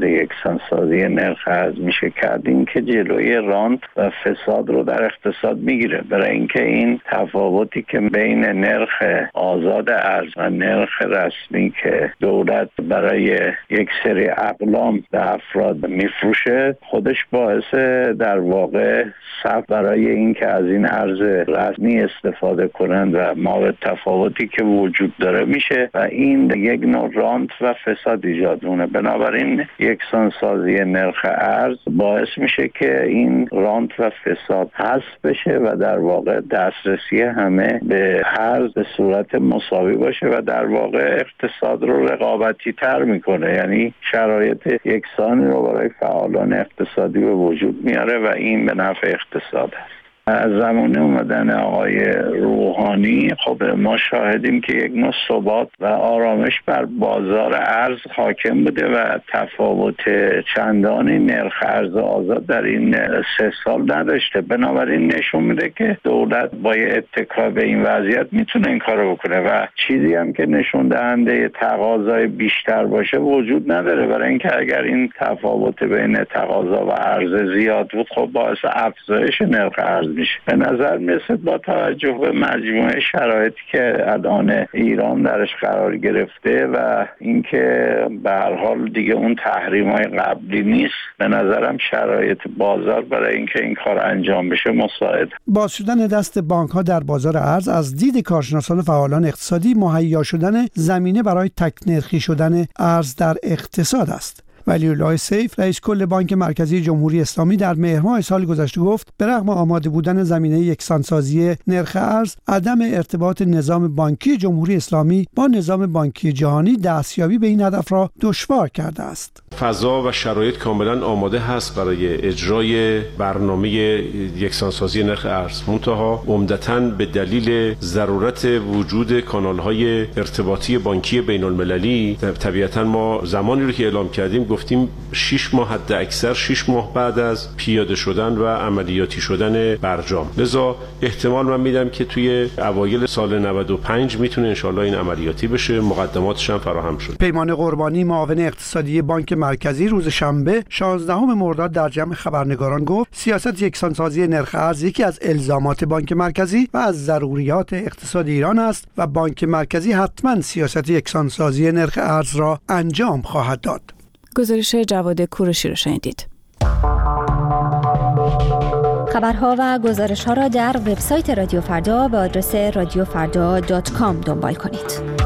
یکسانسازی نرخ ارز میشه کرد این که جلوی رانت و فساد رو در اقتصاد میگیره، برای اینکه این تفاوتی که بین نرخ آزاد ارز و نرخ رسمی که دولت برای یک سری اقلام به افراد میفروشه خودش باعث در واقع صف برای اینکه از این ارز رسمی استفاده کنند و ما تفاوتی که وجود داره میشه و این یک نوع رانت و فساد ایجاد مونه. بنابراین یکسانسازی نرخ ارز باعث میشه که این رانت و فساد حذف بشه و در واقع دسترسی همه به ارز به صورت مساوی باشه و در واقع اقتصاد رو رقابتی تر میکنه، یعنی شرایط یکسانی رو برای فعالان اقتصادی به وجود میاره و این به نفع اقتصاد است. از زمان اومدن آقای روحانی خب ما شاهدیم که یک نوع ثبات و آرامش بر بازار ارز حاکم بوده و تفاوت چندانی نرخ ارز آزاد در این سه سال نداشته. بنابراین نشون میده که دولت با اتکا به این وضعیت میتونه این کارو بکنه و چیزی هم که نشون دهنده تقاضای بیشتر باشه وجود نداره، برای اینکه اگر این تفاوت بین تقاضا و عرضه زیاد بود خب باعث افزایش نرخ ارز میشه. به نظر میرسه با توجه به مجموعه شرایطی که الان ایران درش قرار گرفته و اینکه به هر حال دیگه اون تحریم‌های قبلی نیست، به نظرم شرایط بازار برای اینکه این کار انجام بشه مساعد. باز شدن دست بانک‌ها در بازار ارز از دید کارشناسان و فعالان اقتصادی مهیا شدن زمینه برای تک‌نرخی شدن ارز در اقتصاد است. ولی‌الله سیف رئیس کل بانک مرکزی جمهوری اسلامی در مهر ماه سال گذشته گفت به رغم آماده بودن زمینه یکسانسازی نرخ ارز، عدم ارتباط نظام بانکی جمهوری اسلامی با نظام بانکی جهانی دستیابی به این هدف را دشوار کرده است. فضا و شرایط کاملا آماده هست برای اجرای برنامه یکسانسازی نرخ ارز، منتها عمدتاً به دلیل ضرورت وجود کانال‌های ارتباطی بانکی بین‌المللی طبیعتاً ما زمانی رو که اعلام کردیم گفتیم شش ماه حد اکثر شش ماه بعد از پیاده شدن و عملیاتی شدن برجام، لذا احتمال من میدم که توی اوایل سال نود و پنج میتونه انشالله این عملیاتی بشه، مقدماتش هم فراهم شد. پیمان قربانی معاون اقتصادی بانک مرکزی روز شنبه شانزدهم مرداد در جمع خبرنگاران گفت سیاست یکسانسازی نرخ ارز یکی از الزامات بانک مرکزی و از ضروریات اقتصاد ایران است و بانک مرکزی حتما سیاست یکسانسازی نرخ ارز را انجام خواهد داد. گزارش جواد کوروشی رو شنیدید. خبرها و گزارش‌ها را در وبسایت رادیو فردا به آدرس رادیو فردا دات کام دنبال کنید.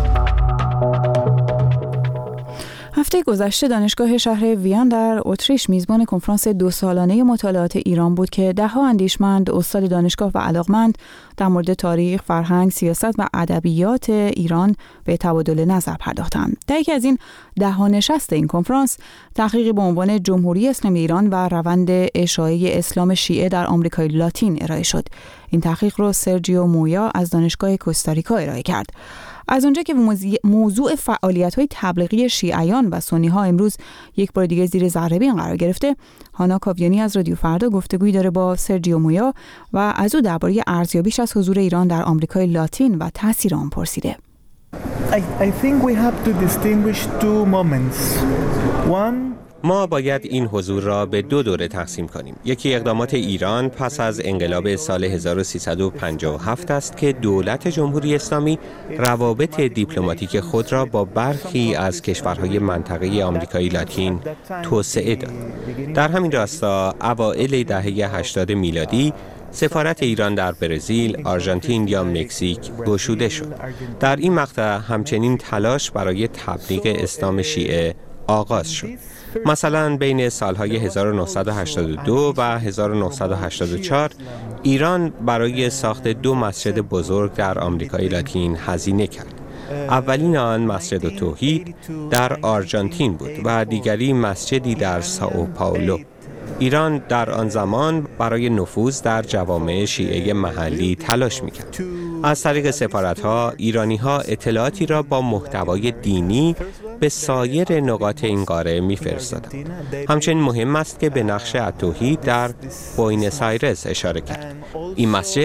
هفته گذشته دانشگاه شهر وین در اتریش میزبان کنفرانس دو سالانه مطالعات ایران بود که ده‌ها اندیشمند، استاد دانشگاه و علاقمند در مورد تاریخ، فرهنگ، سیاست و ادبیات ایران به تبادل نظر پرداختند. در یکی از این ده‌ها نشست این کنفرانس، تحقیقی به عنوان جمهوری اسلامی ایران و روند اشاعه اسلام شیعه در آمریکای لاتین ارائه شد. این تحقیق را سرجیو مویا از دانشگاه کوستاریکا ارائه کرد. از اونجا که موضوع فعالیت‌های تبلیغی شیعیان و سنی‌ها امروز یک بار دیگه زیر ذره‌بین قرار گرفته، هانا کاویانی از رادیو فردا گفتگویی داره با سرجیو مویا و از او درباره ارزیابیش از حضور ایران در آمریکای لاتین و تأثیر آن پرسیده. I, I think we have to distinguish two moments. One ما باید این حضور را به دو دوره تقسیم کنیم. یکی اقدامات ایران پس از انقلاب سال هزار و سیصد و پنجاه و هفت است که دولت جمهوری اسلامی روابط دیپلماتیک خود را با برخی از کشورهای منطقه آمریکای لاتین توسعه داد. در همین راستا اوایل دهه هشتاد میلادی سفارت ایران در برزیل، آرژانتین یا مکزیک گشوده شد. در این مقطع همچنین تلاش برای تبلیغ اسلام شیعه آغاز شد. مثلا بین سالهای هزار و نهصد و هشتاد و دو و هزار و نهصد و هشتاد و چهار ایران برای ساخت دو مسجد بزرگ در آمریکای لاتین هزینه کرد. اولین آن مسجد توحید در آرژانتین بود و دیگری مسجدی در سائو پائولو. ایران در آن زمان برای نفوذ در جوامع شیعه محلی تلاش می‌کرد. از طریق سفارت‌ها ایرانی‌ها اطلاعاتی را با محتوای دینی به سایر نقاط این قاره می‌فرستادند. همچنین مهم است که به نقش التوحید در بوئنوس آیرس اشاره کرد. این مسجد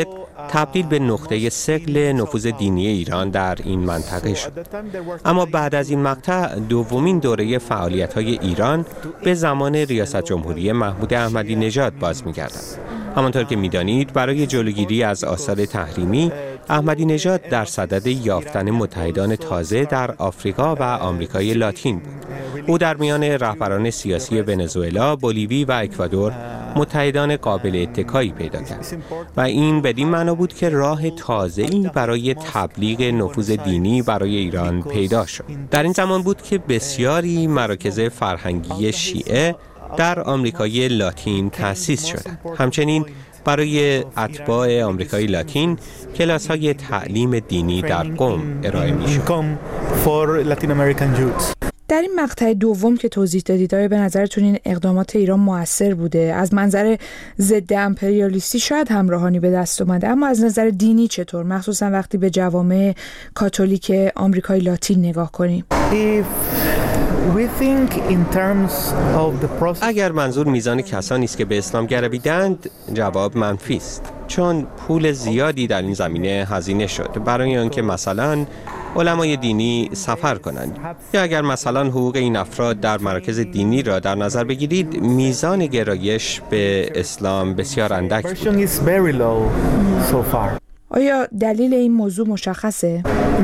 تبدیل به نقطه ثقل نفوذ دینی ایران در این منطقه شد. اما بعد از این مقطع دومین دوره فعالیت‌های ایران به زمان ریاست جمهوری محمود احمدی نژاد باز می‌گردد. همانطور که می‌دانید برای جلوگیری از آثار تحریمی، احمدی نژاد در صدد یافتن متحدان تازه در آفریقا و آمریکای لاتین بود. او در میان رهبران سیاسی ونزوئلا، بولیوی و اکوادور متحدان قابل اتکایی پیدا کرد و این بدین معنا بود که راه تازه‌ای برای تبلیغ نفوذ دینی برای ایران پیدا شد. در این زمان بود که بسیاری مراکز فرهنگی شیعه در آمریکای لاتین تأسیس شدند. همچنین برای اتباع آمریکای لاتین کلاس‌های تعلیم دینی در قم ارائه می‌شد. در این مقطع دوم که توضیح دادید، آیا به نظرتون این اقدامات ایران مؤثر بوده؟ از منظر ضد امپریالیستی شاید هم روحانی به دست اومده، اما از نظر دینی چطور؟ مخصوصا وقتی به جوامع کاتولیک آمریکای لاتین نگاه کنیم. اگر منظور میزان کسانی است که به اسلام گرویدند، جواب منفی است، چون پول زیادی در این زمینه هزینه شد برای آنکه مثلا علمای دینی سفر کنند، یا اگر مثلا حقوق این افراد در مراکز دینی را در نظر بگیرید، میزان گرایش به اسلام بسیار اندک بود. آیا دلیل این موضوع مشخصه؟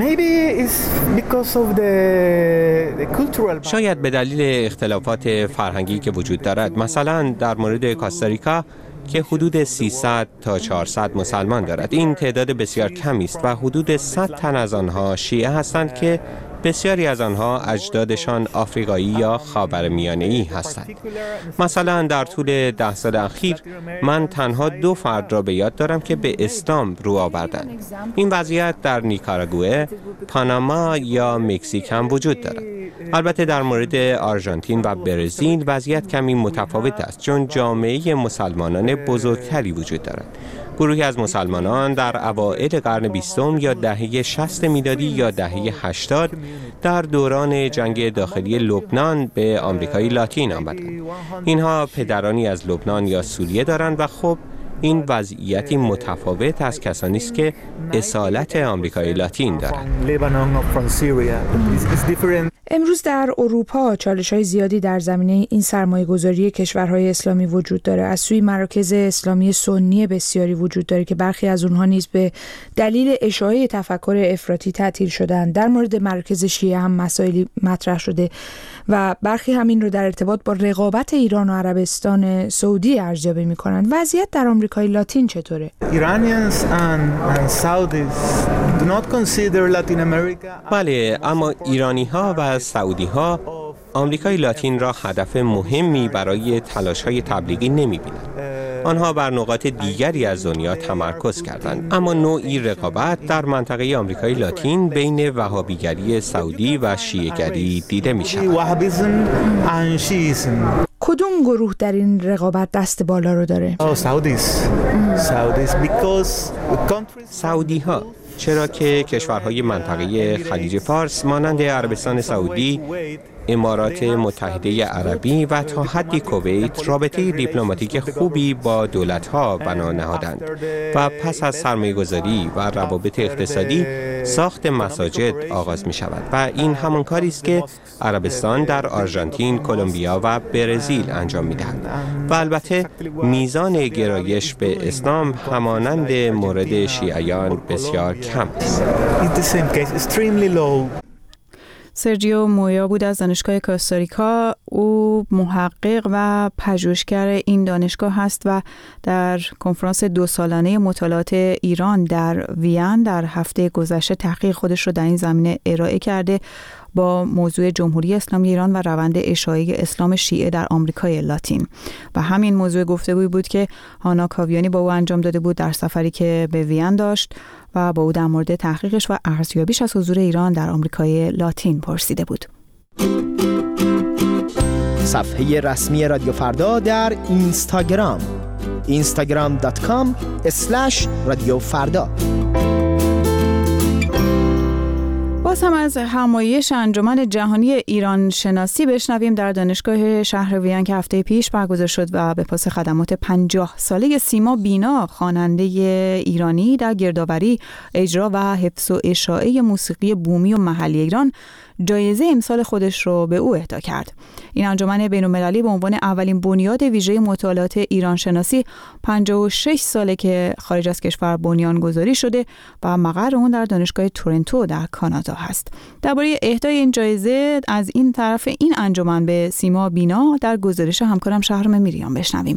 شاید به دلیل اختلافات فرهنگی که وجود دارد. مثلا در مورد کاستاریکا که حدود سیصد تا چهارصد مسلمان دارد، این تعداد بسیار کمی است و حدود صد تن از آنها شیعه هستند که بسیاری از آنها اجدادشان آفریقایی یا خاورمیانه‌ای هستند. مثلا در طول ده سال اخیر من تنها دو فرد را به یاد دارم که به اسلام رو آوردند. این وضعیت در نیکاراگوئه، پاناما یا مکزیک هم وجود دارد. البته در مورد آرژانتین و برزیل وضعیت کمی متفاوت است، چون جامعه مسلمانان بزرگتری وجود دارد. گروهی از مسلمانان در اوایل قرن بیستم یا دهه شصت میلادی یا دهه هشتاد در دوران جنگ داخلی لبنان به آمریکای لاتین آمدند. اینها پدرانی از لبنان یا سوریه دارند و خب این وضعیتی متفاوت از کسانی است که اصالت آمریکای لاتین دارند. امروز در اروپا چالش‌های زیادی در زمینه این سرمایه‌گذاری کشورهای اسلامی وجود داره. از سوی مراکز اسلامی سنی بسیاری وجود داره که برخی از اونها نیز به دلیل اشاعه تفکر افراطی تعطیل شدن. در مورد مراکز شیعه هم مسائلی مطرح شده و برخی همین رو در ارتباط با رقابت ایران و عربستان سعودی ارزیابی می‌کنند. وضعیت در آمریکای لاتین چطوره؟ Iranians and, and Saudis do not consider Latin America. بله، اما ایرانی‌ها و سعودی‌ها آمریکای لاتین را هدف مهمی برای تلاش‌های تبلیغی نمی‌بینند. آنها بر نقاط دیگری از دنیا تمرکز کردند، اما نوعی رقابت در منطقه آمریکای لاتین بین وهابیگری سعودی و شیعه‌گری دیده می‌شود. کدوم گروه در این رقابت دست بالا رو داره؟ سعودی ها، چرا که کشورهای منطقه خلیج فارس مانند عربستان سعودی، امارات متحده عربی و تا حدی کویت رابطه دیپلماتیک خوبی با دولت‌ها بنا نهادند و پس از سرمایه‌گذاری و روابط اقتصادی ساخت مساجد آغاز می‌شود و این همان کاری است که عربستان در آرژانتین، کلمبیا و برزیل انجام می‌دهد. و البته میزان گرایش به اسلام همانند مورد شیعیان بسیار کم است. سرجیو مویا بود از دانشگاه کوستاریکا. او محقق و پژوهشگر این دانشگاه هست و در کنفرانس دو سالانه مطالعات ایران در وین در هفته گذشته تحقیق خودش رو در این زمینه ارائه کرده با موضوع جمهوری اسلامی ایران و روند اشاعه اسلام شیعه در آمریکای لاتین. و همین موضوع گفتگویی بود که هانا کاویانی با او انجام داده بود در سفری که به وین داشت و با او در مورد تحقیقش و ارزیابیش از حضور ایران در آمریکای لاتین پرسیده بود. صفحه رسمی رادیو فردا در اینستاگرام اینستاگرام دات کام اسلش رادیو فردا. باز هم از همایش انجمن جهانی ایران شناسی بشنویم در دانشگاه شهر وین که هفته پیش برگزار شد و به پاس خدمات پنجاه ساله سیما بینا، خواننده ایرانی، در گردآوری، اجرا و حفظ و اشاعه موسیقی بومی و محلی ایران جایزه امسال خودش رو به او اهدا کرد. این انجمن بین‌المللی به عنوان اولین بنیاد ویژه مطالعات ایران شناسی پنجاه و شش ساله که خارج از کشور بنیان گذاری شده و مقر اون در دانشگاه تورنتو در کانادا هست. درباره اهدای این جایزه از این طرف این انجمن به سیما بینا در گزارش همکارم شهرام میریان بشنویم.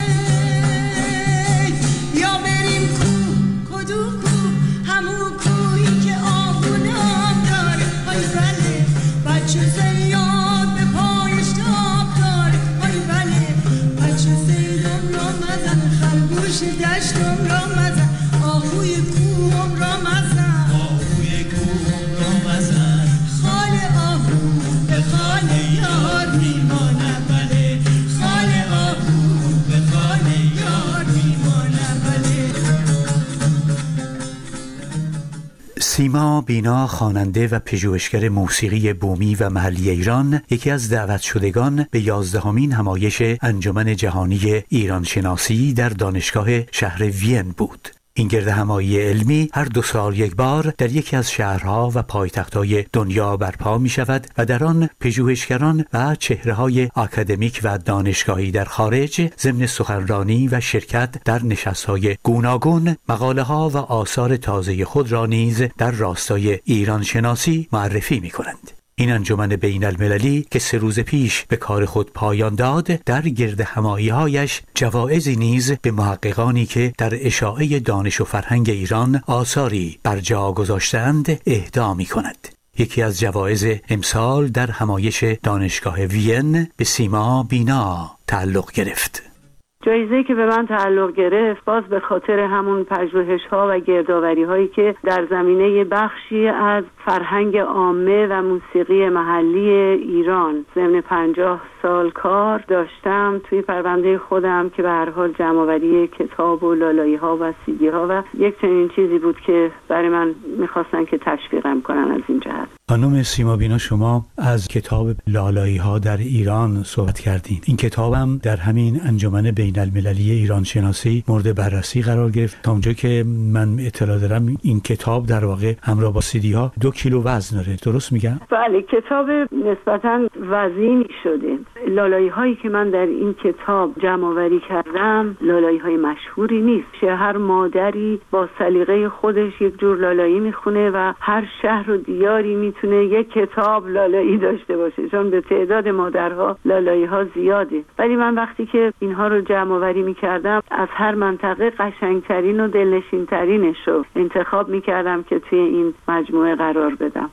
سیما بینا، خواننده و پژوهشگر موسیقی بومی و محلی ایران، یکی از دعوت شدگان به یازدهمین همایش انجمن جهانی ایران شناسی در دانشگاه شهر وین بود. این گردهمایی علمی هر دو سال یک بار در یکی از شهرها و پایتخت‌های دنیا برپا می شود و در آن پژوهشگران و چهره‌های آکادمیک و دانشگاهی در خارج ضمن سخنرانی و شرکت در نشست‌های گوناگون مقاله‌ها و آثار تازه خود را نیز در راستای ایران شناسی معرفی می کنند. این انجمن بین المللی که سه روز پیش به کار خود پایان داد، در گرد همایی‌هایش جوایزی نیز به محققانی که در اشاعه دانش و فرهنگ ایران آثاری بر جا گذاشتند اهدا می‌کند. یکی از جوایز امسال در همایش دانشگاه وین به سیما بینا تعلق گرفت. جایزه‌ای که به من تعلق گرفت باز به خاطر همون پژوهش‌ها و گردآوری‌هایی که در زمینه بخشی از فرهنگ عامه و موسیقی محلی ایران ضمن پنجاه سال کار داشتم توی پرونده خودم که به هر حال جمع‌آوری کتاب و لالایی‌ها و سیدی‌ها و یک چنین چیزی بود که برای من می‌خواستن که تشویقم کنن از این جهت. خانم سیما بینا، شما از کتاب لالایی‌ها در ایران صحبت کردین. این کتابم در همین انجمن بین المللی ایران شناسی مورد بررسی قرار گرفت. تا اونجا که من اطلاع دارم این کتاب در واقع همراه با سیدی ها دو کیلو وزن داره. درست میگم؟ بله، کتاب نسبتاً وزینی شده. لالایی‌هایی که من در این کتاب جمع‌آوری کردم لالایی‌های مشهوری نیست. هر مادری با سلیقه خودش یک جور لالایی میخونه و هر شهر و دیاری میتونه یک کتاب لالایی داشته باشه، چون به تعداد مادرها لالایی‌ها زیاده. ولی من وقتی که اینها رو جمع‌آوری می‌کردم از هر منطقه قشنگترین و دلنشین‌ترینش رو انتخاب می‌کردم که توی این مجموعه قرار بدم.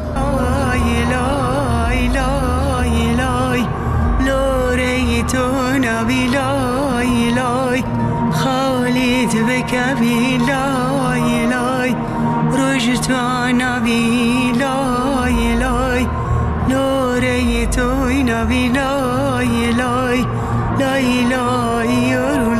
لای لای لای لای لوری تو نبی لای لای خالد بکبی لای لای روش تو نبی لای لای لوری تو نبی لای لای لای لای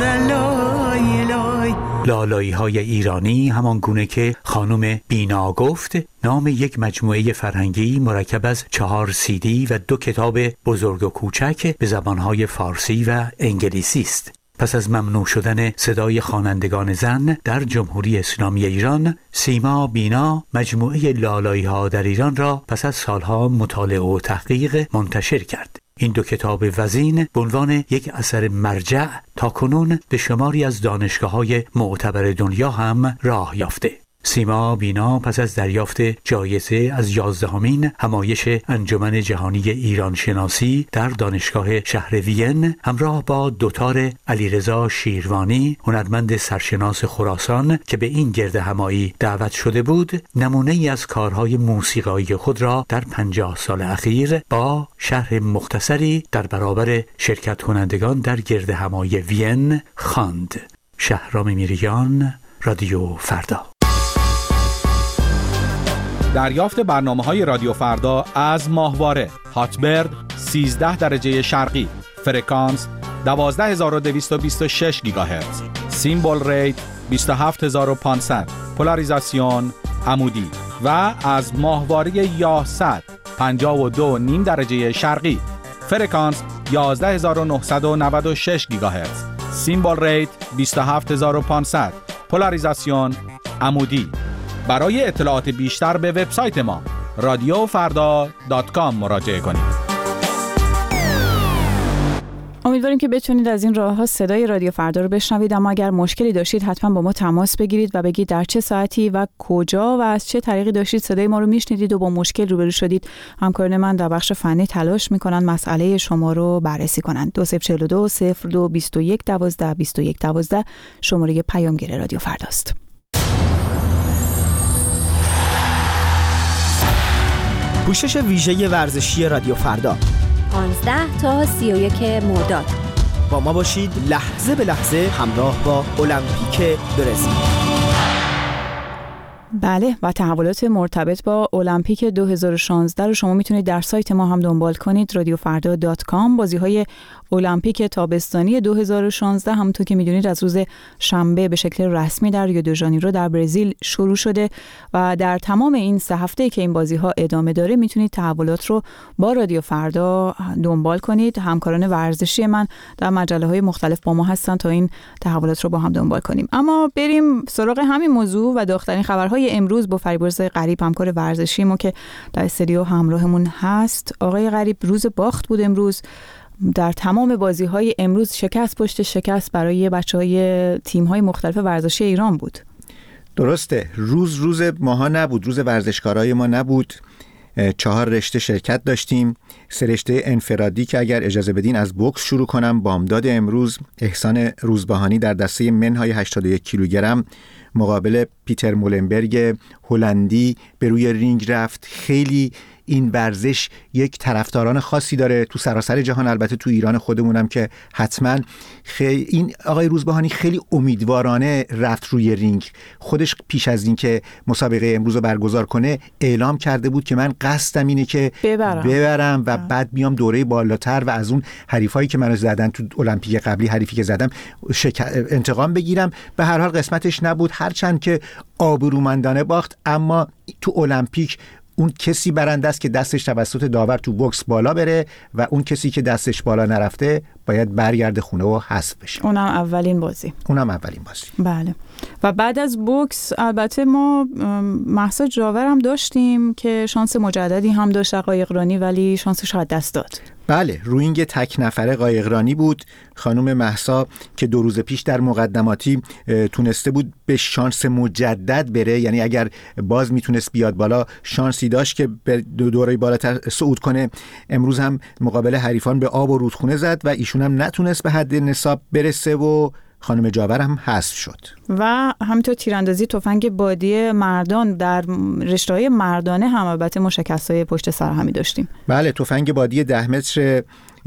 لای لای. لالایی های ایرانی، همان گونه که خانم بینا گفت، نام یک مجموعه فرهنگی مرکب از چهار سیدی و دو کتاب بزرگ و کوچک به زبانهای فارسی و انگلیسی است. پس از ممنوع شدن صدای خوانندگان زن در جمهوری اسلامی ایران، سیما بینا مجموعه لالایی ها در ایران را پس از سالها مطالعه و تحقیق منتشر کرد. این دو کتاب وزین به عنوان یک اثر مرجع تاکنون به شماری از دانشگاه‌های معتبر دنیا هم راه یافته. سیما بینا پس از دریافت جایزه از یازدهمین همایش انجمن جهانی ایران شناسی در دانشگاه شهر وین همراه با دوتار علیرضا شیروانی، هنرمند سرشناس خراسان که به این گرد همایی دعوت شده بود، نمونه ای از کارهای موسیقایی خود را در پنجاه سال اخیر با شرح مختصری در برابر شرکت کنندگان در گرد همایی وین خواند. شهرام میریان، رادیو فردا. دریافت برنامه‌های رادیو فردا از ماهواره هاتبرد سیزده درجه شرقی، فرکانس دوازده هزار و دویست و بیست و شش گیگاهرتز، سیمبل ریت بیست و هفت هزار و پانصد، پولاریزاسیون عمودی. و از ماهواره یاهصد پنجاه و دو و نیم درجه شرقی. فرکانس یازده هزار و نهصد و نود و شش گیگاهرتز. سیمبل ریت بیست و هفت هزار و پانصد. پولاریزاسیون عمودی. برای اطلاعات بیشتر به وبسایت ما رادیو فردا دات کام مراجعه کنید. امیدواریم که بتونید از این راه‌ها صدای رادیو فردا رو بشنوید، اما اگر مشکلی داشتید حتما با ما تماس بگیرید و بگید در چه ساعتی و کجا و از چه طریقی داشتید صدای ما رو میشنیدید و با مشکل روبرو شدید. همکاران من در بخش فنی تلاش میکنن مسئله شما رو بررسی کنند. دو صفر چهل و دو صفر دو بیست و یک دوازده بیست و یک دوازده شماره پیامگیر رادیو فرداست. پوشش ویژه ورزشی رادیو فردا پانزده تا سی و یک مرداد. با ما باشید لحظه به لحظه همراه با المپیک برزیل. بله، و تحولات مرتبط با المپیک دو هزار و شانزده رو شما میتونید در سایت ما هم دنبال کنید، رادیو فردا دات کام. بازی‌های المپیک تابستانی دو هزار و شانزده همونطور که میدونید از روز شنبه به شکل رسمی در ریو دو ژانیرو در برزیل شروع شده و در تمام این سه هفته که این بازی‌ها ادامه داره میتونید تحولات رو با رادیو فردا دنبال کنید. همکاران ورزشی من در مجله‌های مختلف با ما هستن تا این تحولات رو با هم دنبال کنیم. اما بریم سراغ همین موضوع و داغ‌ترین خبرهای امروز با فریبرز غریب، همکار ورزشی ما که در استودیو همراهمون هست. آقای غریب، روز باخت بود امروز. در تمام بازی‌های امروز شکست پشت شکست برای بچه‌های تیم‌های مختلف ورزشی ایران بود. درسته، روز روز ماها نبود، روز ورزشکارای ما نبود. چهار رشته شرکت داشتیم، سه رشته انفرادی که اگر اجازه بدین از بوکس شروع کنم. بامداد امروز احسان روزبهانی در دسته منهای هشتاد و یک کیلوگرم مقابل پیتر مولنبرگ هلندی به روی رینگ رفت. خیلی این ورزش یک طرفداران خاصی داره تو سراسر جهان، البته تو ایران خودمونم که حتما. خیلی این آقای روزبهانی خیلی امیدوارانه رفت روی رینگ. خودش پیش از این که مسابقه امروز رو برگزار کنه اعلام کرده بود که من قصدم اینه که ببرم, ببرم و بعد بیام دوره بالاتر و از اون حریفایی که منو زدن تو المپیک قبلی، حریفی که زدم شک... انتقام بگیرم. به هر حال قسمتش نبود، هرچند که آبرومندانه باخت، اما تو المپیک اون کسی برنده است که دستش توسط داور تو بوکس بالا بره و اون کسی که دستش بالا نرفته باید برگرده خونه و حذف بشه. اونم اولین بازی. اونم اولین بازی. بله. و بعد از بوکس البته ما مهسا جاور هم داشتیم که شانس مجددی هم داشت قایقرانی، ولی شانسش از دست داد. بله، روینگ تک نفره قایقرانی بود. خانم مهسا که دو روز پیش در مقدماتی تونسته بود به شانس مجدد بره، یعنی اگر باز میتونست بیاد بالا شانسی داشت که به دوره بالاتر صعود کنه. امروز هم مقابل حریفان به آب و رودخونه زد و ایشون هم نتونست به حد نصاب برسه و خانم جاور هم حذف شد. و همینطور تیراندازی تفنگ بادی مردان در رشته‌های مردانه هم البته ما شکست‌های پشت سر همی داشتیم. بله، تفنگ بادی ده متر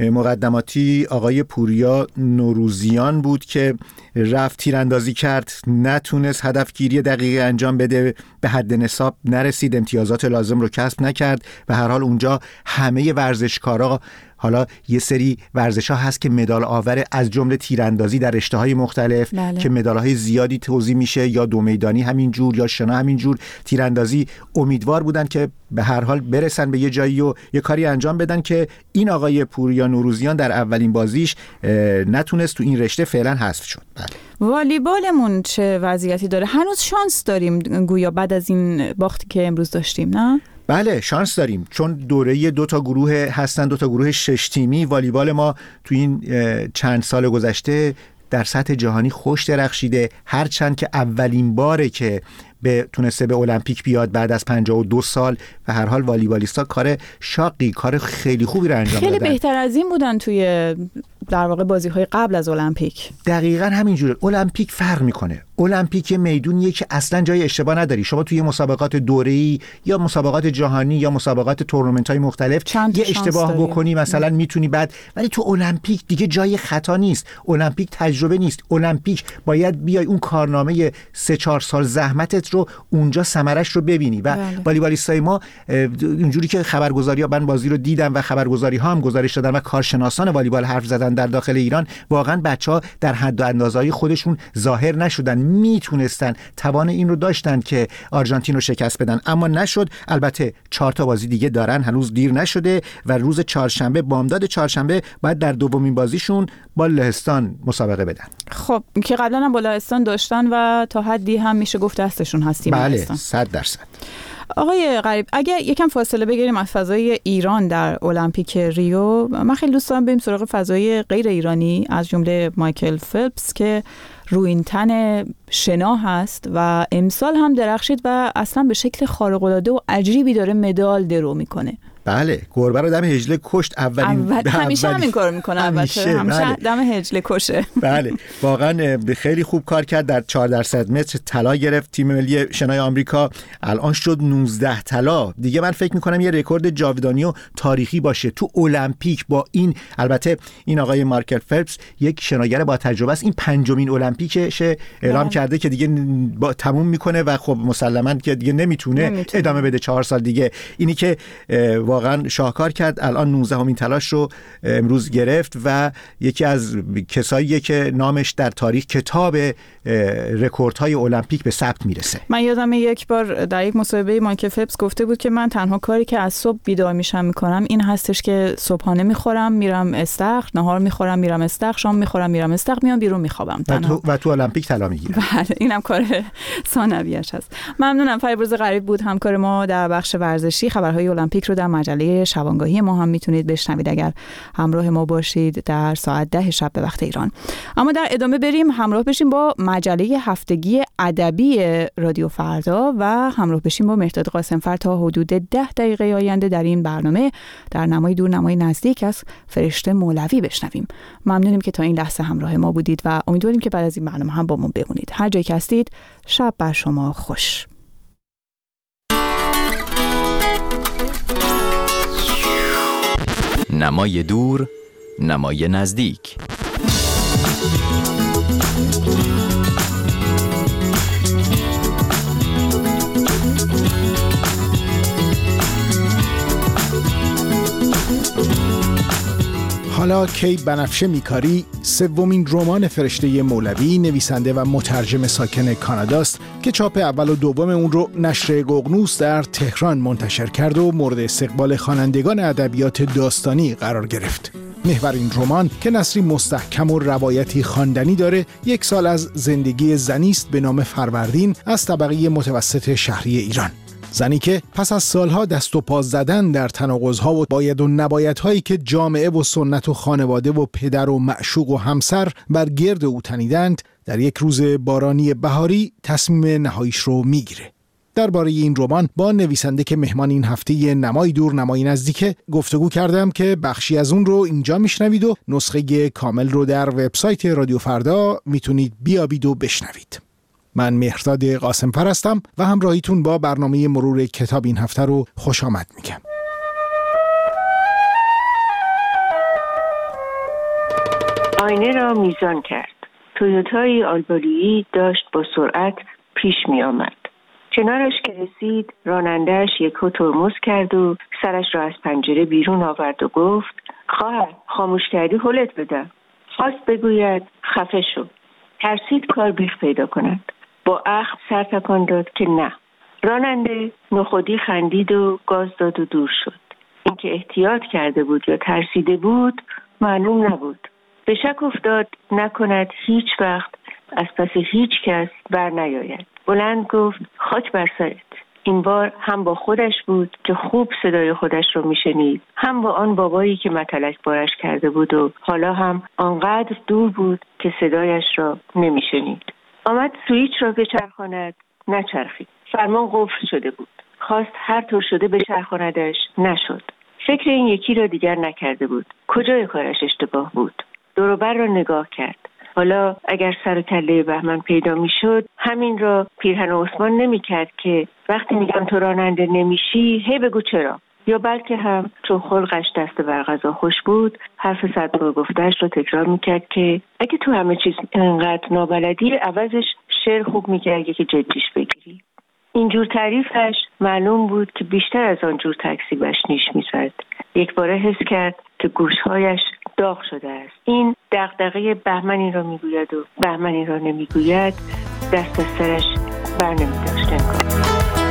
مقدماتی آقای پوریا نوروزیان بود که رفت تیراندازی کرد، نتونست هدفگیری دقیقی انجام بده، به حد نصاب نرسید، امتیازات لازم رو کسب نکرد. به هر حال اونجا همه ورزشکارا، حالا یه سری ورزش‌ها هست که مدال آور، از جمله تیراندازی در رشته‌های مختلف بله. که مدال‌های زیادی توزیع میشه، یا دو میدانی همینجور یا شنا همینجور. تیراندازی امیدوار بودن که به هر حال برسن به یه جایی و یه کاری انجام بدن که این آقای پوریا نوروزیان در اولین بازیش نتونست تو این رشته، فعلا حذف شد. بله. والیبالمون چه وضعیتی داره؟ هنوز شانس داریم گویا بعد از این باختی که امروز داشتیم، نه؟ بله شانس داریم، چون دوره دو تا گروه هستن، دو تا گروه شش تیمی. والیبال ما تو این چند سال گذشته در سطح جهانی خوش درخشیده، هرچند که اولین باره که به تونسته به المپیک بیاد بعد از پنجاه و دو سال. و هر حال والیبالیستا کار شاقی، کار خیلی خوبی رو انجام خیلی دادن. خیلی بهتر از این بودن توی در واقع بازی‌های قبل از المپیک. دقیقاً همینجوره. المپیک فرق میکنه. المپیک میدونیه که اصلا جای اشتباه نداری. شما توی مسابقات دوره‌ای یا مسابقات جهانی یا مسابقات تورنمنت‌های مختلف یه اشتباه بکنی مثلا میتونی بعد، ولی تو المپیک دیگه جای خطا نیست. المپیک تجربه نیست. المپیک باید بیای اون کارنامه سه چهار سال زحمتت رو اونجا ثمرش رو ببینی. و والیبالیستای ما اینجوری که خبرگزاری‌ها، من بازی رو دیدم و خبرگزاری‌ها هم گزارش دادن و کارشناسان والیبال حرف زدن داشتن در داخل ایران، واقعا بچه‌ها در حد و اندازه‌های خودشون ظاهر نشدن. میتونستن، توان این رو داشتن که آرژانتین رو شکست بدن، اما نشد. البته چهار تا بازی دیگه دارن، هنوز دیر نشده و روز چهارشنبه، بامداد چهارشنبه، بعد در دومین بازیشون با لهستان مسابقه بدن. خب که قبلا هم با لهستان داشتن و تا حدی هم میشه گفت دستشون هستیم. بله، صد درصد. آقای غریب، اگر یکم فاصله بگیریم از فضای ایران در المپیک ریو، من خیلی دوست دارم بریم سراغ فضای غیر ایرانی، از جمله مایکل فلپس که روی تن شنا هست و امسال هم درخشید و اصلا به شکل خارق‌العاده و عجیبی داره مدال درو میکنه. بله، گربه رو دم هجله کشت. اولین اول... همیشه همین کارو میکنه. البته همیشه بله. دم هجله کشه. بله، واقعا خیلی خوب کار کرد. در چهار درصد متر طلا گرفت تیم ملی شنای آمریکا. الان شد نوزده طلا. دیگه من فکر میکنم یه رکورد جاودانی و تاریخی باشه تو المپیک با این. البته این آقای مایکل فلپس یک شناگر با تجربه است. این پنجمین المپیکش اعلام کرده که دیگه با تموم میکنه و خب مسلماً که دیگه نمیتونه, نمیتونه. ادامه بده چهار سال دیگه. اینی که واقعا شاهکار کرد. الان نوزدهمین طلاش رو امروز گرفت و یکی از کساییه که نامش در تاریخ کتاب رکوردهای المپیک به ثبت میرسه. من یادم یک بار در یک مصاحبه مایکل فلپس گفته بود که من تنها کاری که از صبح بیدار میشم میکنم این هستش که صبحانه میخورم میرم استخر، نهار میخورم میرم استخر، شام میخورم میرم استخر، میام بیرون میخوابم. و تو, و تو المپیک طلا میگیرم. بله، اینم کار ثانویه‌اش هست. ممنونم. فیروز غریب بود همکار ما در بخش ورزشی. خبرهای المپیک رو در مجله شبانگاهی ما هم میتونید بشنوید اگر همراه ما باشید در ساعت ده شب به وقت ایران. اما در ادامه بریم همراه بشیم با مجله هفتگی ادبی رادیو فردا و همراه بشیم با مهرداد قاسمفر تا حدود ده دقیقه آینده در این برنامه در نمای دور نمای نزدیک از فرشته مولوی بشنویم. ممنونیم که تا این لحظه همراه ما بودید و امیدواریم که بعد از این برنامه هم با ما بمونید. هر جایی که هستید شب بر شما خوش. نمای دور، نمای نزدیک. حالا کی بنفشه میکاری سومین رمان فرشته مولوی، نویسنده و مترجم ساکن کاناداست که چاپ اول و دوم اون رو نشر ققنوس در تهران منتشر کرد و مورد استقبال خوانندگان ادبیات داستانی قرار گرفت. محور این رمان که نثری مستحکم و روایتی خواندنی داره، یک سال از زندگی زنی است به نام فروردین از طبقه متوسط شهری ایران. زنی که پس از سالها دست و پا زدن در تناقض‌ها و باید و نبایدهایی که جامعه و سنت و خانواده و پدر و معشوق و همسر بر گرد او تنیدند، در یک روز بارانی بهاری تصمیم نهاییش رو میگیره. درباره این رمان با نویسنده که مهمان این هفته نمای دور نمای نزدیک گفتگو کردم که بخشی از اون رو اینجا میشنوید و نسخه کامل رو در وبسایت رادیو فردا میتونید بیابید و بشنوید. من مهرداد قاسمفر هستم و همراهیتون با برنامه مرور کتاب این هفته رو خوش آمد میگم. آینه را میزان کرد. تویوتای آلبالویی داشت با سرعت پیش می آمد. کنارش که رسید رانندهش یکو ترمز کرد و سرش را از پنجره بیرون آورد و گفت خواهر خاموش کردی هلت بدم. خواست بگوید خفه شو. ترسید کار بیخ پیدا کند. با اخم سر تکان داد که نه. راننده نخودی خندید و گاز داد و دور شد. اینکه احتیاط کرده بود یا ترسیده بود معلوم نبود. به شک افتاد نکند هیچ وقت از پس هیچ کس بر نیاید. بلند گفت خاک بر سرت. این بار هم با خودش بود که خوب صدای خودش رو میشنید، هم با آن بابایی که متلک بارش کرده بود و حالا هم آنقدر دور بود که صدایش را نمیشنید. آمد سویچ را بچرخاند، نچرخید. فرمان قفل شده بود. خواست هر طور شده بچرخاندش، نشد. فکر این یکی را دیگر نکرده بود. کجای کارش اشتباه بود؟ دور و بر را نگاه کرد. حالا اگر سر و کله بهمن پیدا میشد، همین را پیرهن عثمان نمیکرد که وقتی میگم تو راننده نمیشی هی بگو چرا، یا بلکه هم چون خلقش دست بر غذا خوش بود حرف صد بار گفته‌اش رو تکرار میکرد که اگه تو همه چیز انقدر نابلدی عوضش شعر خوب میکردی که جدیش بگیری. اینجور تعریفش معلوم بود که بیشتر از آنجور تکذیبش نیش میزد. یک باره حس کرد که گوشهایش داغ شده است. این دغدغه بهمن این را میگوید و بهمن این را نمیگوید دست از سرش بر نمیداشت انگار.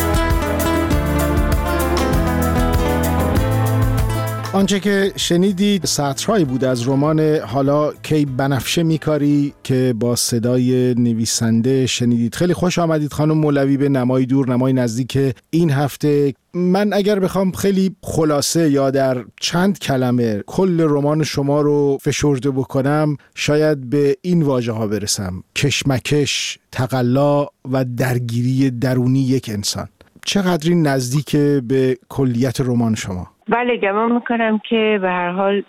آنچه که شنیدید سطرهایی بود از رمان حالا کی بنفشه میکاری که با صدای نویسنده شنیدید. خیلی خوش آمدید خانم مولوی به نمای دور نمای نزدیک این هفته. من اگر بخوام خیلی خلاصه یا در چند کلمه کل رمان شما رو فشرده بکنم شاید به این واژه ها برسم: کشمکش، تقلا و درگیری درونی یک انسان. چقدر این نزدیک به کلیت رمان شما؟ بله، گمان میکنم که به هر حال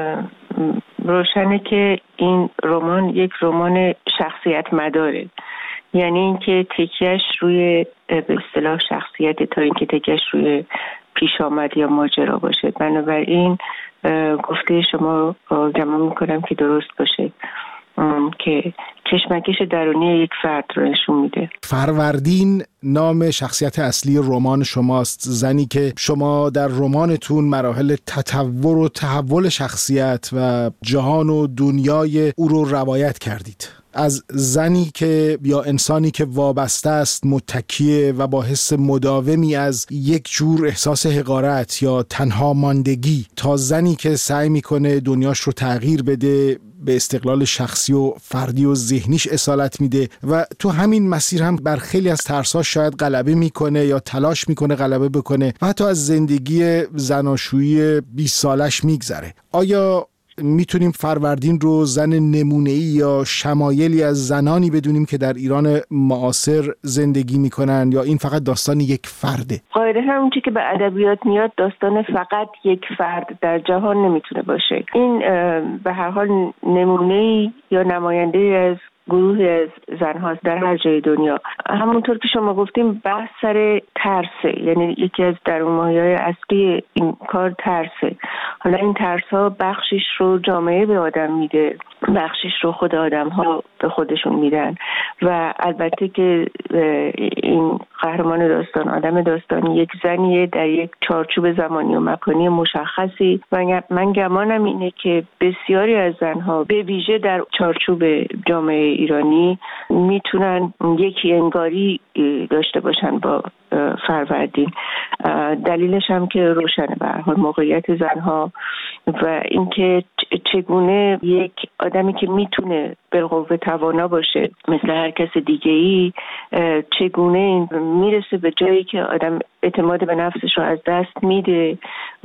روشنه که این رمان یک رمان شخصیت مداره، یعنی اینکه تکیهش روی به اصطلاح شخصیت تا اینکه تکیهش روی پیش آمد یا ماجرا باشه. بنابراین گفته شما گمان میکنم که درست باشه که کشمکش درونی یک فرد رو نشون میده. فروردین نام شخصیت اصلی رمان شماست، زنی که شما در رمانتون مراحل تطور و تحول شخصیت و جهان و دنیای او رو روایت کردید. از زنی که یا انسانی که وابسته است، متکیه و با حس مداومی از یک جور احساس حقارت یا تنها ماندگی، تا زنی که سعی میکنه دنیاش رو تغییر بده، به استقلال شخصی و فردی و ذهنیش اصالت میده و تو همین مسیر هم بر خیلی از ترساش شاید غلبه میکنه یا تلاش میکنه غلبه بکنه و حتی از زندگی زناشویی بیست سالش میگذره. آیا میتونیم فروردین رو زن نمونه‌ای یا شمایلی از زنانی بدونیم که در ایران معاصر زندگی میکنن، یا این فقط داستان یک فرده؟ قاعدتا همون چیزی که به ادبیات میاد داستان فقط یک فرد در جهان نمیتونه باشه. این به هر حال نمونه‌ای یا نماینده‌ای از گروهی از زن‌هاست در هر جای دنیا. همونطور که شما گفتیم بحث سر ترسه، یعنی یکی از درون‌مایه‌های اصلی این کار ترسه. حالا این ترس‌ها بخشش رو جامعه به آدم میده، بخشش رو خود آدم‌ها به خودشون میدن و البته که این قهرمان داستان، آدم داستان، یک زنیه در یک چارچوب زمانی و مکانی مشخصی و من گمانم اینه که بسیاری از زن‌ها به ویژه در چارچوب جامعه ایرانی میتونن یکی انگاری داشته باشن با فروردین. دلیلش هم که روشنه به هر حال موقعیت زنها و اینکه چگونه یک آدمی که میتونه بالقوه توانا باشه مثل هر کس دیگه ای، چگونه این میرسه به جایی که آدم اعتماد به نفسش رو از دست میده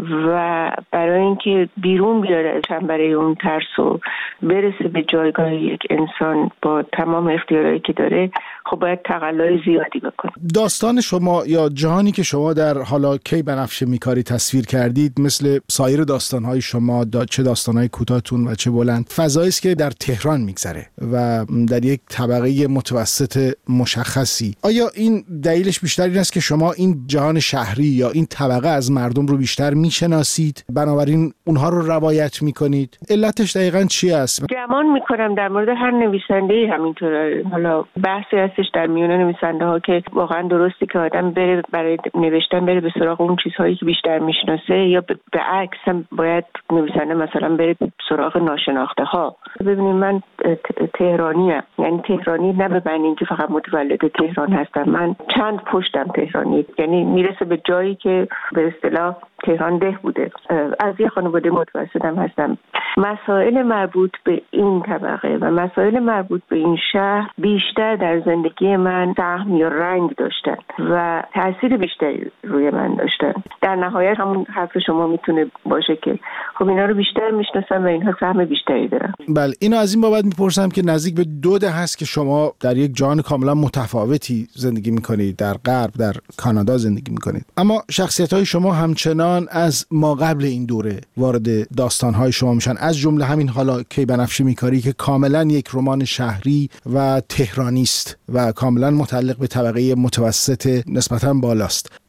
و برای اینکه بیرون بیاره از چنبره اون ترس و برسه به جایگاه یک انسان با تمام اختیارایی که داره، خب باید تقلای زیادی بکنه. داستان شما یا جهانی که شما در حالا کی بنفشه میکاری تصویر کردید مثل سایر داستانهای شما، دا چه داستانهای کوتاهتون و چه بلند، فضایی است که در تهران میگذره و در یک طبقه متوسط مشخصی. آیا این دلیلش بیشتر این است که شما این جهان شهری یا این طبقه از مردم رو بیشتر میشناسید، بنابراین اونها رو روایت میکنید؟ علتش دقیقاً چی است؟ گمان میکنم در مورد هر نویسنده‌ای همینطوره. حالا بحثی هستش در میون نویسنده ها که واقعا درسته که آدم بره برای نوشتن بره به سراغ اون چیزهایی که بیشتر میشناسه، یا به عکس هم باید نویسنده مثلا بره سراغ ناشناخته ها. ببینید من تهرانی ام، یعنی تهرانی نه به معنی اینکه فقط متولد تهران هستم، من چند پشتم تهرانی، یعنی میرسه به جایی که به اصطلاح تهران ده بوده. از یه خانواده متوسطم هستم. مسائل مربوط به این طبقه و مسائل مربوط به این شهر بیشتر در زندگی من سهم یا رنگ داشتن و تأثیر بیشتری روی من داشتن. در نهایت همون حرف شما میتونه باشه که خب اینا رو بیشتر میشناسم و اینها سهم بیشتری دارن. بله، اینو از این بابت میپرسم که نزدیک به دو دهه هست که شما در یک جهان کاملا متفاوتی زندگی میکنید، در غرب، در کانادا زندگی میکنید، اما شخصیت‌های شما همچنان از ما قبل این دوره وارد داستان‌های شما میشن، از جمله همین حالا کی بنفشه میکاری که کاملا یک رمان شهری و تهرانی است و کاملا متعلق به طبقه متوسط نسبتاً بالاست.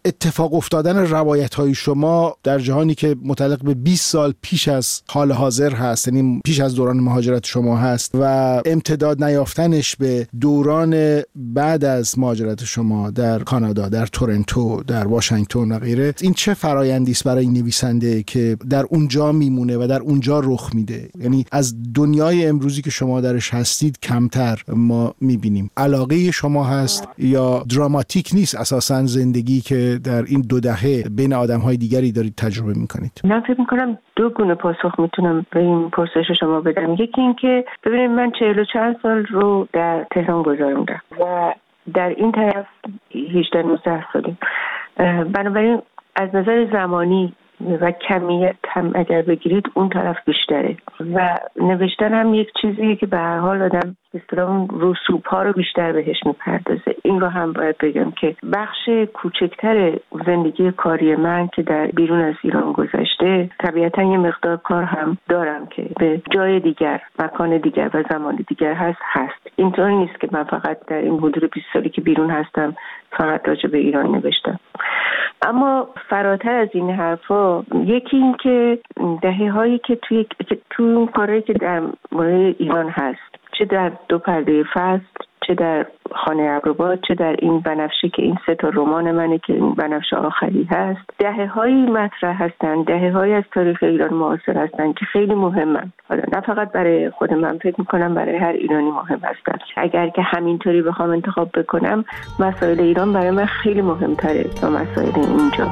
اتفاق افتادن روایت‌های شما در جهانی که متعلق به بیست سال پیش از حال حاضر هست، یعنی پیش از دوران مهاجرت شما هست و امتداد نیافتنش به دوران بعد از مهاجرت شما در کانادا، در تورنتو، در واشنگتن و غیره، این چه فرایندی است برای نویسنده که در اونجا میمونه و در اونجا رخ میده؟ یعنی از دنیای امروزی که شما درش هستید کمتر ما میبینیم. علاقه شما هست یا دراماتیک نیست اساساً زندگی که در این دو دهه بین آدم‌های دیگری دارید تجربه میکنید؟ من فکر میکنم دو گونه پاسخ میتونم به این پرسش شما بدم. یکی این که ببینید من چهل و چند سال رو در تهران گذروندم و در این طرف هجده نوزده سالی، بنابراین از نظر زمانی و کمیت هم اگر بگیرید اون طرف بیشتره و نوشتن هم یک چیزیه که به هر حال آدم اصطلاحاً اون رسوب ها رو بیشتر بهش میپردازه. این رو هم باید بگم که بخش کوچکتر زندگی کاری من که در بیرون از ایران گذشته، طبیعتاً یه مقدار کار هم دارم که به جای دیگر، مکان دیگر و زمان دیگر هست هست اینطور نیست که من فقط در این حدود بیست سالی که بیرون هستم فقط راجع به ایران نوشتم. اما فراتر از این حرفا، یکی این که دهه هایی که توی که تو کاری که در مورد ایران هست، چه در دو پرده فصل، چه در خانه ابروباد، چه در این بنفشه که این سه تا رمان منه که این بنفشه آخری هست، دهه هایی مطرح هستن، دهه هایی از تاریخ ایران معاصر هستن که خیلی مهمن. حالا نه فقط برای خود من، فکر میکنم برای هر ایرانی مهم هستن. اگر که همینطوری بخوام انتخاب بکنم، مسائل ایران برای من خیلی مهمتره تا مسائل اینجا.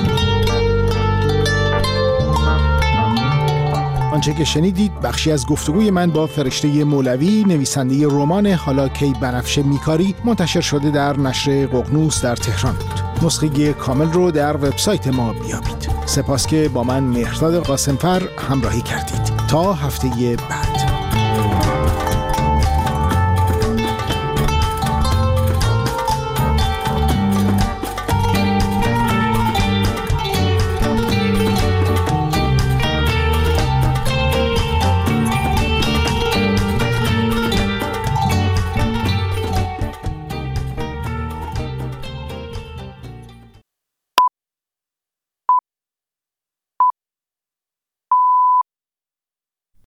آنچه که شنیدید بخشی از گفتگوی من با فرشته مولوی، نویسنده رمان حالا کی بنفشه میکاری، منتشر شده در نشر ققنوس در تهران بود. نسخه کامل رو در وبسایت ما بیابید. سپاس که با من مهرداد قاسمفر همراهی کردید. تا هفته بعد.